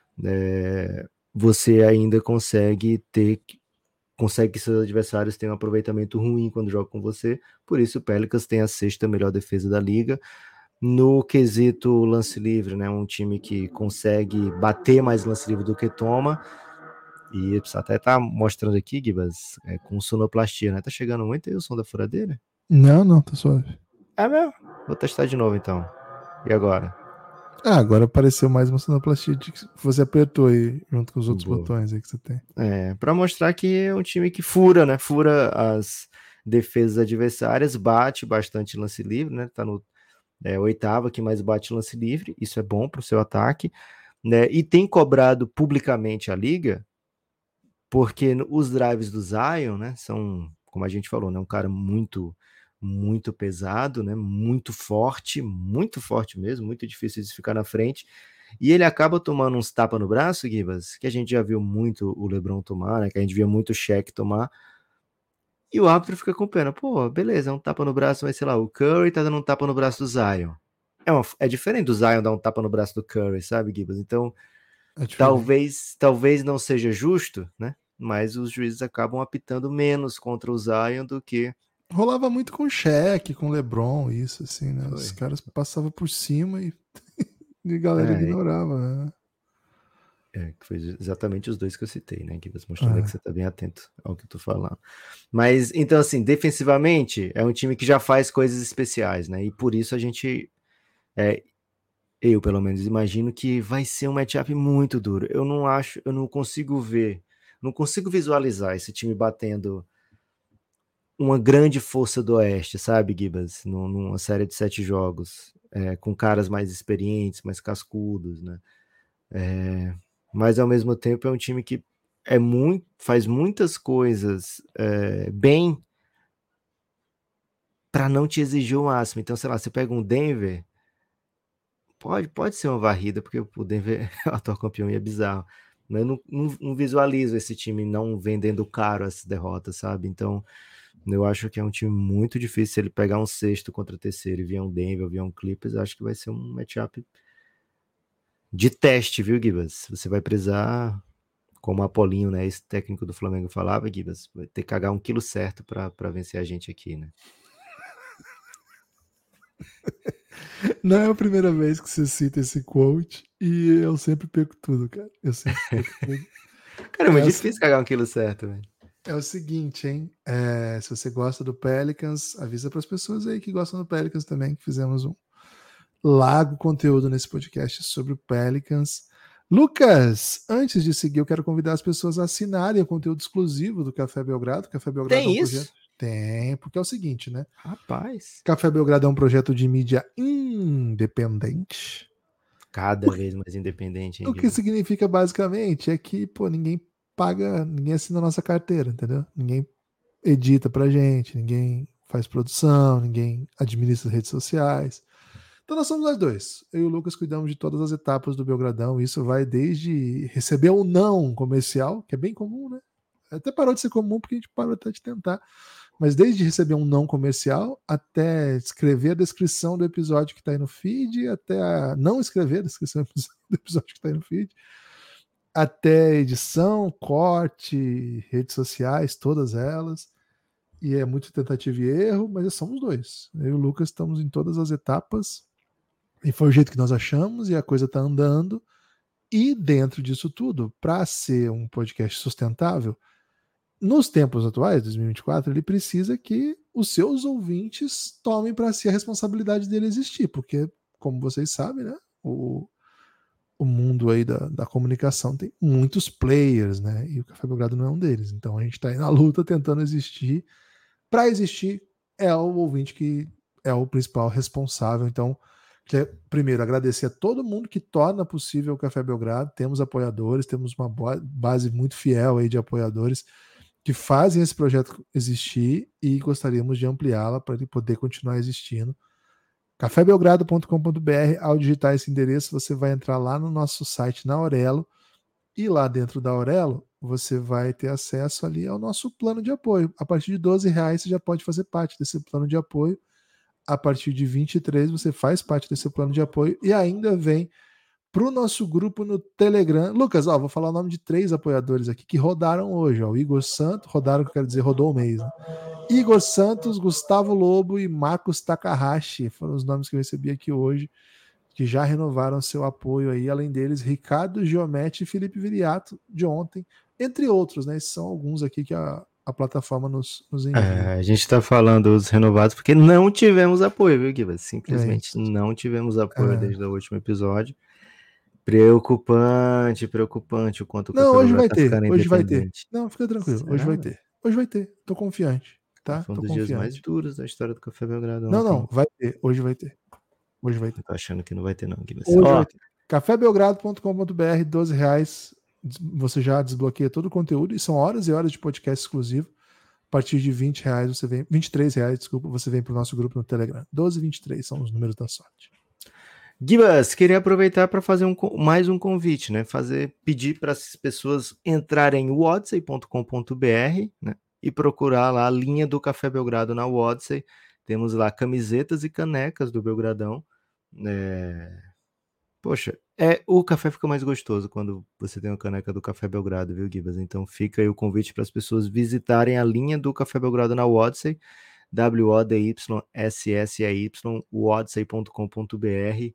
você ainda consegue que seus adversários tenham um aproveitamento ruim quando jogam com você. Por isso o Pelicans tem a 6ª melhor defesa da liga. No quesito lance livre, né, um time que consegue bater mais lance livre do que toma. E até tá mostrando aqui, Gibas, com sonoplastia, né? Tá chegando muito aí o som da furadeira? Não, tá suave. É mesmo? Vou testar de novo então. E agora? Agora apareceu mais uma sonoplastia que você apertou aí, junto com os outros Boa. botões aí que você tem. Pra mostrar que é um time que fura, né? Fura as defesas adversárias, bate bastante lance livre, né? Tá no 8º que mais bate lance livre, isso é bom pro seu ataque, né? E tem cobrado publicamente a liga, porque os drives do Zion, né, são, como a gente falou, né, um cara muito, pesado, né, muito forte mesmo, muito difícil de ficar na frente, E ele acaba tomando uns tapas no braço, Gibas, que a gente já viu muito o LeBron tomar, né? Que a gente via muito o Shaq tomar. E o árbitro fica com pena. Pô, beleza, é um tapa no braço, mas sei lá, o Curry tá dando um tapa no braço do Zion. É diferente do Zion dar um tapa no braço do Curry, sabe, Gibas? Então, talvez não seja justo, né? Mas os juízes acabam apitando menos contra o Zion do que... Rolava muito com o Shaq, com o LeBron, isso, assim, né? Foi. Os caras passavam por cima e a galera ignorava, né? Que foi exatamente os dois que eu citei, né? Que mostrando que você tá bem atento ao que eu tô falando. Mas, então, assim, defensivamente, é um time que já faz coisas especiais, né? E por isso a gente, eu pelo menos imagino que vai ser um matchup muito duro. Eu não consigo visualizar esse time batendo uma grande força do Oeste, sabe, Gibas? Numa série de 7 jogos, com caras mais experientes, mais cascudos, né? Mas ao mesmo tempo é um time que faz muitas coisas bem para não te exigir o máximo. Então, sei lá, você pega um Denver, pode ser uma varrida, porque o Denver é o atual campeão e é bizarro. Mas eu não visualizo esse time não vendendo caro essa derrota, sabe? Então, eu acho que é um time muito difícil. Se ele pegar um sexto contra o terceiro e vier um Denver ou vier um Clippers, eu acho que vai ser um matchup de teste, viu, Gibas? Você vai precisar, como o Apolinho, né, esse técnico do Flamengo falava, Gibas, vai ter que cagar 1 quilo certo para vencer a gente aqui, né? Não é a primeira vez que você cita esse quote e eu sempre perco tudo, cara. Eu sempre perco tudo. Cara, é muito difícil cagar 1 quilo certo, velho. É o seguinte, hein? Se você gosta do Pelicans, avisa para as pessoas aí que gostam do Pelicans também, que fizemos um largo conteúdo nesse podcast sobre o Pelicans. Lucas, antes de seguir, eu quero convidar as pessoas a assinarem o conteúdo exclusivo do Café Belgrado. O Café Belgrado Tem é um isso? projeto. Tem, porque é o seguinte, né? Rapaz. Café Belgrado é um projeto de mídia independente. Cada vez mais independente, hein, O que significa basicamente é que, pô, ninguém paga, ninguém assina a nossa carteira, entendeu? Ninguém edita pra gente, ninguém faz produção, ninguém administra as redes sociais. Então nós somos nós dois. Eu e o Lucas cuidamos de todas as etapas do Belgradão. Isso vai desde receber ou não comercial, que é bem comum, né? Até parou de ser comum porque a gente parou até de tentar. Mas desde receber um não comercial até escrever a descrição do episódio que está aí no feed, até não escrever a descrição do episódio que está aí no feed, até edição, corte, redes sociais, todas elas. E é muito tentativa e erro, mas somos dois. Eu e o Lucas estamos em todas as etapas. E foi o jeito que nós achamos, e a coisa está andando. E dentro disso tudo, para ser um podcast sustentável, nos tempos atuais, 2024, ele precisa que os seus ouvintes tomem para si a responsabilidade dele existir, porque, como vocês sabem, né, o mundo aí da comunicação tem muitos players, né, e o Café Belgrado não é um deles. Então a gente está aí na luta tentando existir. Para existir, é o ouvinte que é o principal responsável. Então, primeiro, agradecer a todo mundo que torna possível o Café Belgrado. Temos apoiadores, temos uma base muito fiel aí de apoiadores que fazem esse projeto existir e gostaríamos de ampliá-la para ele poder continuar existindo. cafébelgrado.com.br. Ao digitar esse endereço, você vai entrar lá no nosso site na Aurelo, e lá dentro da Aurelo você vai ter acesso ali ao nosso plano de apoio. A partir de R$12 você já pode fazer parte desse plano de apoio. A partir de 23 você faz parte desse plano de apoio e ainda vem para o nosso grupo no Telegram. Lucas, vou falar o nome de 3 apoiadores aqui que rodaram hoje. O Igor Santos, rodaram, que eu quero dizer, rodou o mês. Né? Igor Santos, Gustavo Lobo e Marcos Takahashi foram os nomes que eu recebi aqui hoje, que já renovaram seu apoio aí. Além deles, Ricardo Giometti e Felipe Viriato, de ontem, entre outros, né? Esses são alguns aqui que a plataforma nos envia. A gente tá falando os renovados porque não tivemos apoio, viu, Guilherme? Simplesmente não tivemos apoio desde o último episódio. Preocupante o quanto o Café hoje vai ter, ficando hoje vai ter. independente. Não, fica tranquilo, hoje vai ter. Hoje vai ter, tô confiante, tá? Foi um dos dias mais duros da história do Café Belgrado ontem. Não, vai ter, hoje vai ter. Hoje vai ter. Tô achando que não vai ter não, Guilherme. Hoje vai ter. cafébelgrado.com.br, R$12, você já desbloqueia todo o conteúdo e são horas e horas de podcast exclusivo. A partir de R$20 você vem, R$23, desculpa, você vem para o nosso grupo no Telegram. 12 e 23 são os números da sorte. Gibas, queria aproveitar para fazer mais um convite, né? Pedir para as pessoas entrarem em wodsey.com.br, né? E procurar lá a linha do Café Belgrado na Wodsey. Temos lá camisetas e canecas do Belgradão. Poxa, o café fica mais gostoso quando você tem uma caneca do Café Belgrado, viu, Gibas? Então fica aí o convite para as pessoas visitarem a linha do Café Belgrado na Wodsey, WODYSSEY, wodsey.com.br.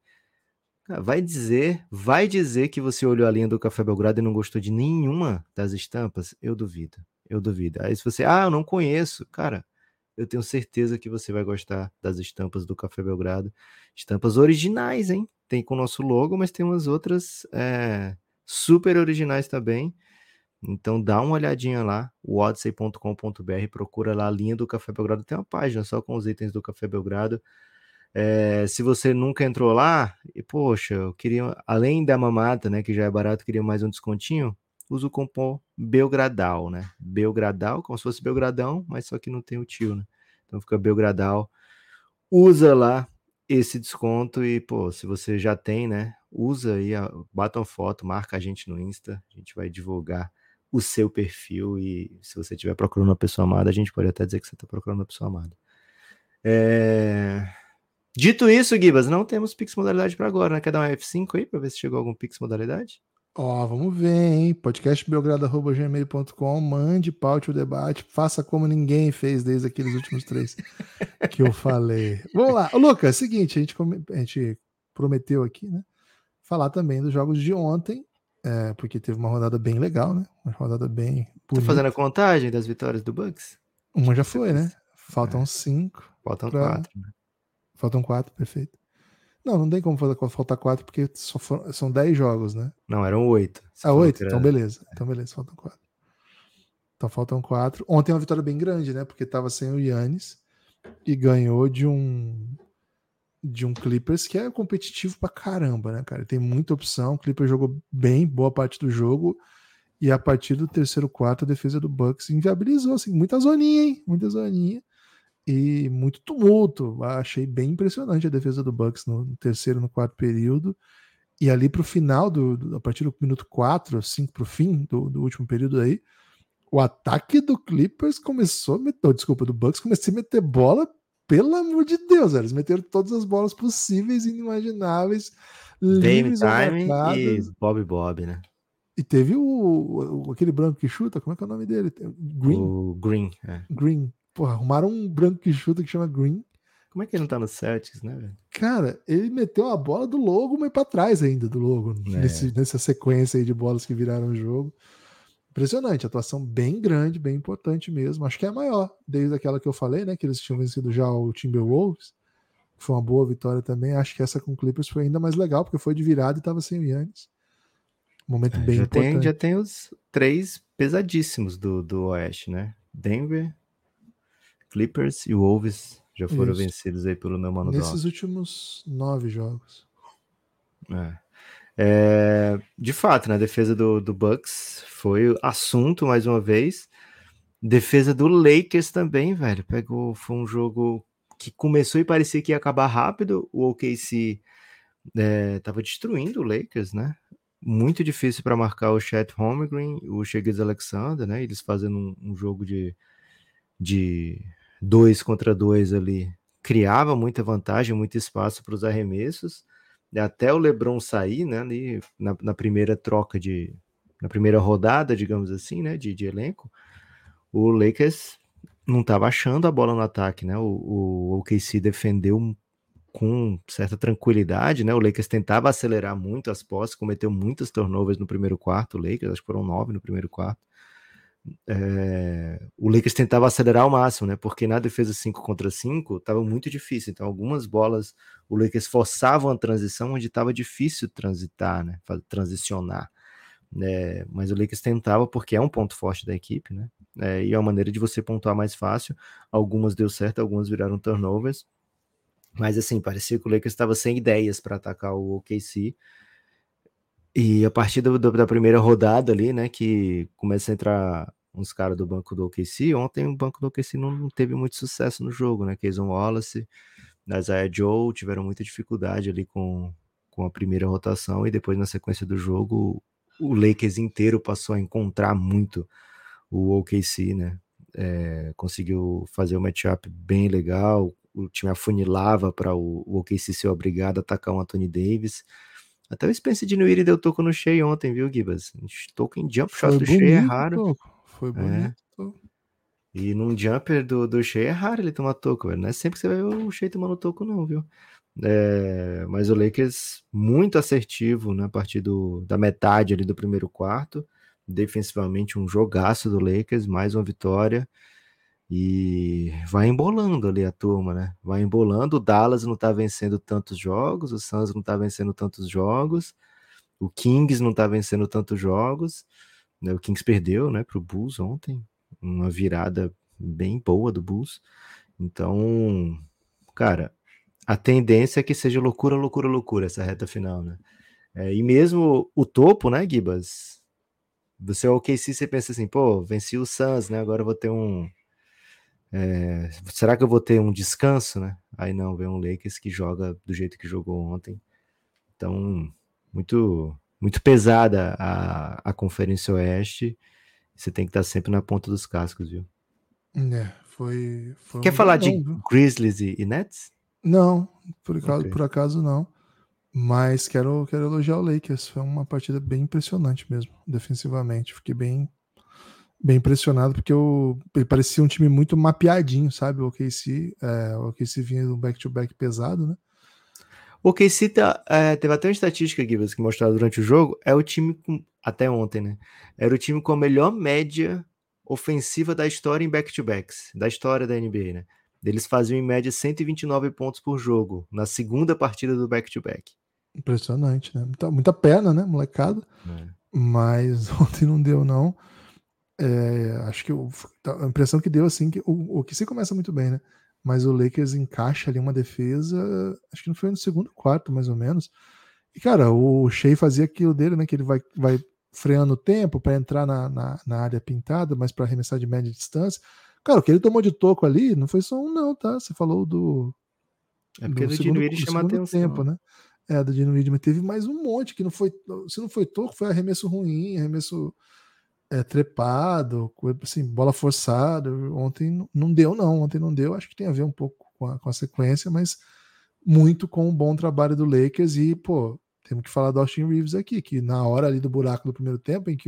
Vai dizer que você olhou a linha do Café Belgrado e não gostou de nenhuma das estampas? Eu duvido, eu duvido. Aí se você, eu não conheço, cara, eu tenho certeza que você vai gostar das estampas do Café Belgrado. Estampas originais, hein? Tem com o nosso logo, mas tem umas outras super originais também. Então dá uma olhadinha lá, wodsey.com.br, procura lá a linha do Café Belgrado. Tem uma página só com os itens do Café Belgrado. Se você nunca entrou lá, e poxa, eu queria, além da mamata, né, que já é barato, queria mais um descontinho, usa o cupom Belgradal, né? Belgradal, como se fosse Belgradão, mas só que não tem o tio, né? Então fica Belgradal. Usa lá esse desconto e, pô, se você já tem, né, usa aí, bata uma foto, marca a gente no Insta, a gente vai divulgar o seu perfil e se você estiver procurando uma pessoa amada, a gente pode até dizer que você está procurando uma pessoa amada. Dito isso, Gibas, não temos Pix modalidade para agora, né? Quer dar um F5 aí para ver se chegou algum Pix modalidade? Vamos ver, hein? podcastbelgrado@gmail.com, mande, paute o debate, faça como ninguém fez desde aqueles últimos 3 que eu falei. Vamos lá. Lucas, seguinte, a gente prometeu aqui, né? Falar também dos jogos de ontem, porque teve uma rodada bem legal, né? Uma rodada bem Tá bonita. fazendo a contagem das vitórias do Bucks? Uma já foi, né? Faltam 5. Faltam 4, né? Faltam 4, perfeito. Não tem como faltar 4, porque são 10 jogos, né? Não, eram 8. 8? Então beleza. Então beleza, faltam 4. Então faltam 4. Ontem uma vitória bem grande, né? Porque tava sem o Giannis e ganhou de um Clippers que é competitivo pra caramba, né, cara? Tem muita opção. O Clippers jogou bem, boa parte do jogo. E a partir do terceiro quarto, a defesa do Bucks inviabilizou, assim, muita zoninha, hein? Muita zoninha. E muito tumulto. Achei bem impressionante a defesa do Bucks no terceiro e no quarto período. E ali pro final, a partir do minuto 4, 5 pro fim do último período aí, o ataque do Clippers começou a meter, desculpa, do Bucks começou a meter bola, pelo amor de Deus, velho. Eles meteram todas as bolas possíveis e inimagináveis, livres ou Time marcadas. e Bob, né? E teve aquele branco que chuta, como é que é o nome dele? Green. O Green, Green. Porra, arrumaram um branco que chuta que chama Green. Como é que ele não tá no Celtics, né, velho? Cara, ele meteu a bola do logo, mas pra trás ainda do logo, nessa sequência aí de bolas que viraram o jogo. Impressionante, atuação bem grande, bem importante mesmo. Acho que é a maior, desde aquela que eu falei, né? Que eles tinham vencido já o Timberwolves, que foi uma boa vitória também. Acho que essa com o Clippers foi ainda mais legal, porque foi de virada e estava sem o Yannis. Momento bem importante. Já tem os 3 pesadíssimos do Oeste, né? Denver, Clippers e Wolves já foram vencidos aí pelo meu mano Doc. Nesses últimos 9 jogos. De fato, né? A defesa do Bucks foi assunto mais uma vez. Defesa do Lakers também, velho. Foi um jogo que começou e parecia que ia acabar rápido. O OKC tava destruindo o Lakers, né? Muito difícil para marcar o Chet Holmgren, o Shai Alexander, né? Eles fazendo um jogo de 2 contra 2 ali. Criava muita vantagem, muito espaço para os arremessos. Até o LeBron sair, né? Ali na primeira troca na primeira rodada, digamos assim, né? De elenco. O Lakers não estava achando a bola no ataque, né? O OKC defendeu com certa tranquilidade, né? O Lakers tentava acelerar muito as posses, cometeu muitas turnovers no primeiro quarto, o Lakers, acho que foram 9 no primeiro quarto. O Lakers tentava acelerar ao máximo, né? Porque na defesa 5 contra 5 estava muito difícil. Então, algumas bolas o Lakers forçavam a transição onde estava difícil transitar, né? Transicionar. Mas o Lakers tentava porque é um ponto forte da equipe, né? E é uma maneira de você pontuar mais fácil. Algumas deu certo, algumas viraram turnovers. Mas assim, parecia que o Lakers estava sem ideias para atacar o OKC. E a partir da primeira rodada ali, né, que começa a entrar uns caras do banco do OKC, ontem o banco do OKC não teve muito sucesso no jogo, né? Cason Wallace, Isaiah Joe tiveram muita dificuldade ali com com a primeira rotação, e depois na sequência do jogo o Lakers inteiro passou a encontrar muito o OKC, né? Conseguiu fazer um matchup bem legal, o time afunilava para o OKC ser obrigado a atacar o Anthony Davis. Até o Spencer Dinwiddie deu toco no Shea ontem, viu, Gibas? Toco em jump shot do Shea é raro. Foi bonito. E num jumper do Shea é raro ele tomar toco, velho. Não é sempre que você vai ver o Shea tomando toco, não, viu? Mas o Lakers muito assertivo, né, a partir da metade ali do primeiro quarto. Defensivamente um jogaço do Lakers, mais uma vitória. E vai embolando ali a turma, né? Vai embolando. O Dallas não tá vencendo tantos jogos, o Suns não tá vencendo tantos jogos, o Kings não tá vencendo tantos jogos, né? O Kings perdeu, né, pro Bulls ontem, uma virada bem boa do Bulls. Então, cara, a tendência é que seja loucura, loucura, loucura essa reta final, né? E mesmo o topo, né, Gibas? Você é o OKC, você pensa assim, pô, venci o Suns, né? Agora eu vou ter será que eu vou ter um descanso, né? Aí não, vem um Lakers que joga do jeito que jogou ontem. Então, muito, muito pesada a Conferência Oeste. Você tem que estar sempre na ponta dos cascos, viu? Foi Quer um falar jogão, de viu? Grizzlies e Nets? Não, por Ok. acaso não. Mas quero elogiar o Lakers. Foi uma partida bem impressionante mesmo, defensivamente. Fiquei bem impressionado, porque ele parecia um time muito mapeadinho, sabe? O OKC vinha de um back-to-back pesado, né? O OKC teve até uma estatística, Gibas, que mostrava durante o jogo, é o time até ontem, né? Era o time com a melhor média ofensiva da história em back-to-backs, da história da NBA, né? Eles faziam em média 129 pontos por jogo na segunda partida do back-to-back. Impressionante, né? Muita perna, né, molecada? Mas ontem não deu, não. Acho que a impressão que deu, assim, que o OKC começa muito bem, né? Mas o Lakers encaixa ali uma defesa, acho que não foi no segundo quarto, mais ou menos. E, cara, o Shea fazia aquilo dele, né? Que ele vai freando o tempo para entrar na área pintada, mas para arremessar de média distância. Cara, o que ele tomou de toco ali não foi só um, não, tá? Você falou do porque do Dinwiddie chama segundo atenção. tempo, né? Do Dinwiddie, mas teve mais um monte que não foi. Se não foi toco, foi arremesso ruim, arremesso trepado, assim, bola forçada. Ontem não deu, não. Ontem não deu. Acho que tem a ver um pouco com a sequência, mas muito com o bom trabalho do Lakers. E, pô, temos que falar do Austin Reeves aqui, que na hora ali do buraco do primeiro tempo, em que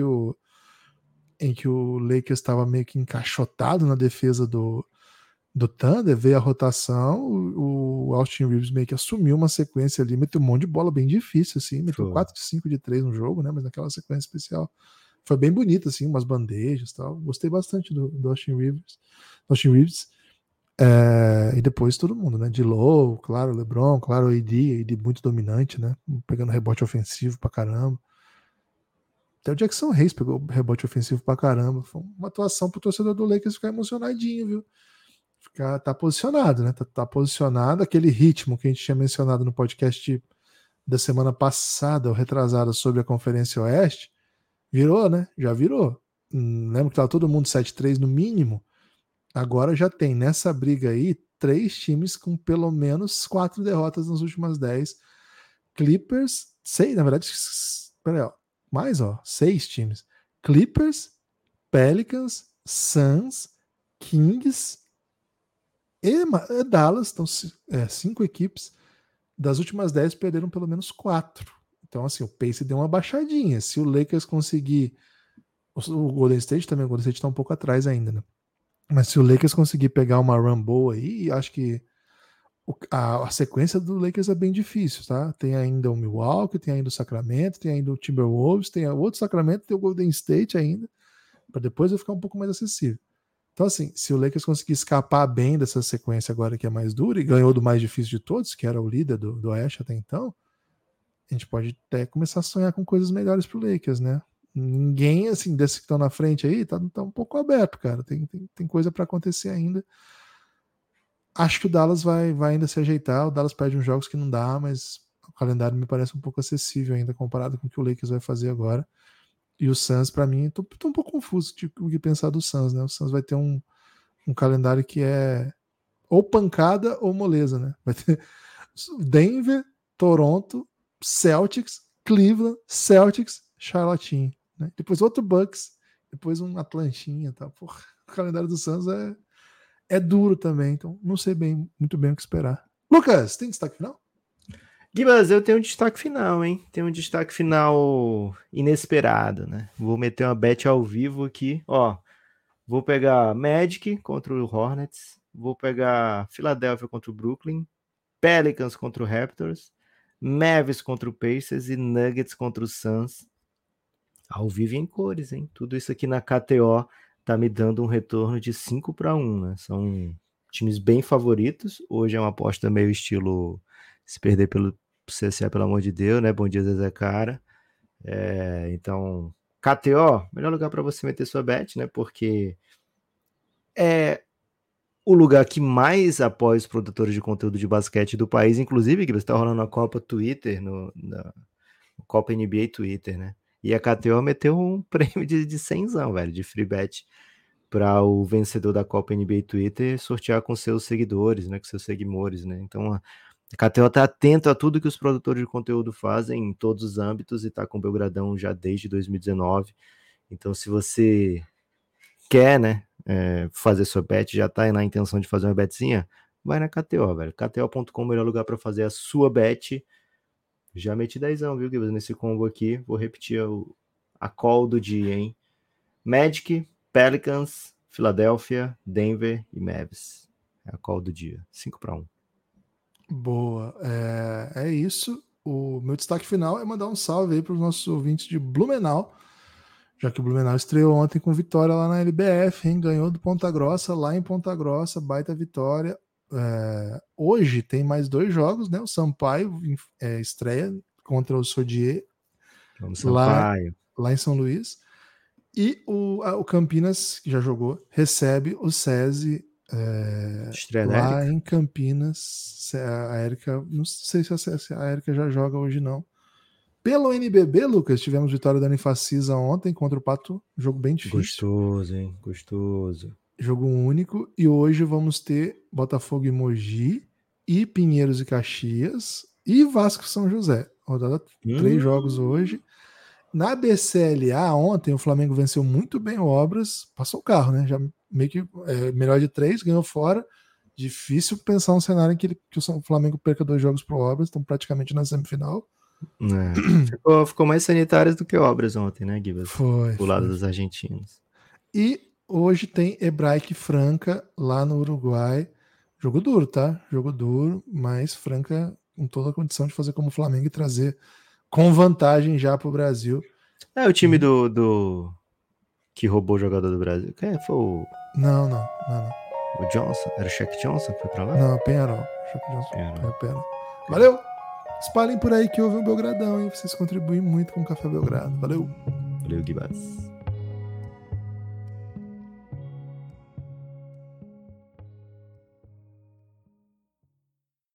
o Lakers estava meio que encaixotado na defesa do Thunder, veio a rotação, o Austin Reeves meio que assumiu uma sequência ali, meteu um monte de bola bem difícil, assim, meteu 4 de 5 de 3 no jogo, né? Mas naquela sequência especial foi bem bonito, assim, umas bandejas e tal. Gostei bastante do Austin Reeves. E depois todo mundo, né? D'Lo, claro, LeBron, claro, AD muito dominante, né? Pegando rebote ofensivo pra caramba. Até o Jackson Hayes pegou rebote ofensivo pra caramba. Foi uma atuação pro torcedor do Lakers ficar emocionadinho, viu? Tá posicionado, né? Tá posicionado. Aquele ritmo que a gente tinha mencionado no podcast da semana passada, ou retrasada, sobre a Conferência Oeste, virou, né? Já virou. Lembra que tava todo mundo 7-3 no mínimo? Agora já tem nessa briga aí 3 times com pelo menos 4 derrotas nas últimas 10. Clippers, 6, na verdade, peraí, ó, mais, ó, 6 times. Clippers, Pelicans, Suns, Kings e Dallas, então 5 equipes. Das últimas 10 perderam pelo menos 4. Então, assim, o pace deu uma baixadinha. Se o Lakers conseguir. O Golden State também, o Golden State tá um pouco atrás ainda, né? Mas se o Lakers conseguir pegar uma run boa aí, acho que a sequência do Lakers é bem difícil, tá? Tem ainda o Milwaukee, tem ainda o Sacramento, tem ainda o Timberwolves, tem o outro Sacramento, tem o Golden State ainda, para depois vai ficar um pouco mais acessível. Então, assim, se o Lakers conseguir escapar bem dessa sequência agora que é mais dura e ganhou do mais difícil de todos, que era o líder do Oeste até então, a gente pode até começar a sonhar com coisas melhores pro Lakers, né? Ninguém, assim, desses que estão na frente aí, tá um pouco aberto, cara. Tem coisa para acontecer ainda. Acho que o Dallas vai ainda se ajeitar. O Dallas perde uns jogos que não dá, mas o calendário me parece um pouco acessível ainda comparado com o que o Lakers vai fazer agora. E o Suns, para mim, tô um pouco confuso de o que pensar do Suns, né? O Suns vai ter um calendário que é ou pancada ou moleza, né? Vai ter Denver, Toronto, Celtics, Cleveland, Celtics, Charlotte, né? Depois outro Bucks, depois um Atlantinha, tá? Porra, o calendário do Suns é duro também, então não sei muito bem o que esperar. Lucas, tem destaque final? Gibas, eu tenho um destaque final, hein? Tem um destaque final inesperado, né? Vou meter uma bet ao vivo aqui, ó. Vou pegar Magic contra o Hornets, vou pegar Philadelphia contra o Brooklyn, Pelicans contra o Raptors, Mavericks contra o Pacers e Nuggets contra o Suns. Ao vivo em cores, hein? Tudo isso aqui na KTO tá me dando um retorno de 5-1, né? São times bem favoritos. Hoje é uma aposta meio estilo se perder pelo CSA, pelo amor de Deus, né? Bom dia, Zezé Cara. Então, KTO, melhor lugar para você meter sua bet, né? Porque é o lugar que mais apoia os produtores de conteúdo de basquete do país. Inclusive, você está rolando a Copa Twitter, na Copa NBA Twitter, né? E a KTO meteu um prêmio de 100zão, velho, de free bet para o vencedor da Copa NBA Twitter sortear com seus seguidores, né? Com seus seguidores, né? Então, a KTO tá atento a tudo que os produtores de conteúdo fazem em todos os âmbitos e tá com o Belgradão já desde 2019. Então, se você quer, né, fazer sua bet, já tá na intenção de fazer uma betzinha, vai na KTO, velho. KTO.com é o melhor lugar para fazer a sua bet. Já meti 10zão, viu, Guilherme, nesse combo aqui. Vou repetir a call do dia, hein? Magic, Pelicans, Philadelphia, Denver e Mavs. É a call do dia. 5-1. Boa. É isso. O meu destaque final é mandar um salve aí para os nossos ouvintes de Blumenau, já que o Blumenau estreou ontem com vitória lá na LBF, hein? Ganhou do Ponta Grossa, lá em Ponta Grossa, baita vitória. Hoje tem mais 2 jogos, né? O Sampaio estreia contra o Sodier lá em São Luís. E o Campinas, que já jogou, recebe o SESI lá em Campinas. A Érica, não sei se a Érica já joga hoje, não. Pelo NBB, Lucas, tivemos vitória da Unifacisa ontem contra o Pato, jogo bem difícil. Gostoso, hein? Gostoso. Jogo único. E hoje vamos ter Botafogo e Mogi, e Pinheiros e Caxias, e Vasco São José. Rodada 3 jogos hoje. Na BCLA, ontem, o Flamengo venceu muito bem o Obras, passou o carro, né? Já meio que melhor de 3, ganhou fora. Difícil pensar um cenário em que o Flamengo perca 2 jogos pro Obras, estão praticamente na semifinal. Ficou mais sanitárias do que Obras ontem, né, Guilherme? Foi. Do lado dos argentinos. E hoje tem Hebraica e Franca lá no Uruguai. Jogo duro, tá? Jogo duro, mas Franca com toda a condição de fazer como o Flamengo e trazer com vantagem já pro Brasil. O time do que roubou o jogador do Brasil. Quem foi o... Não. O Johnson? Era o Shaq Johnson que foi pra lá? Não, Penharol. Penharol. Valeu! Espalhem por aí que houve um Belgradão, hein? Vocês contribuem muito com o Café Belgrado. Valeu! Valeu, Guibas.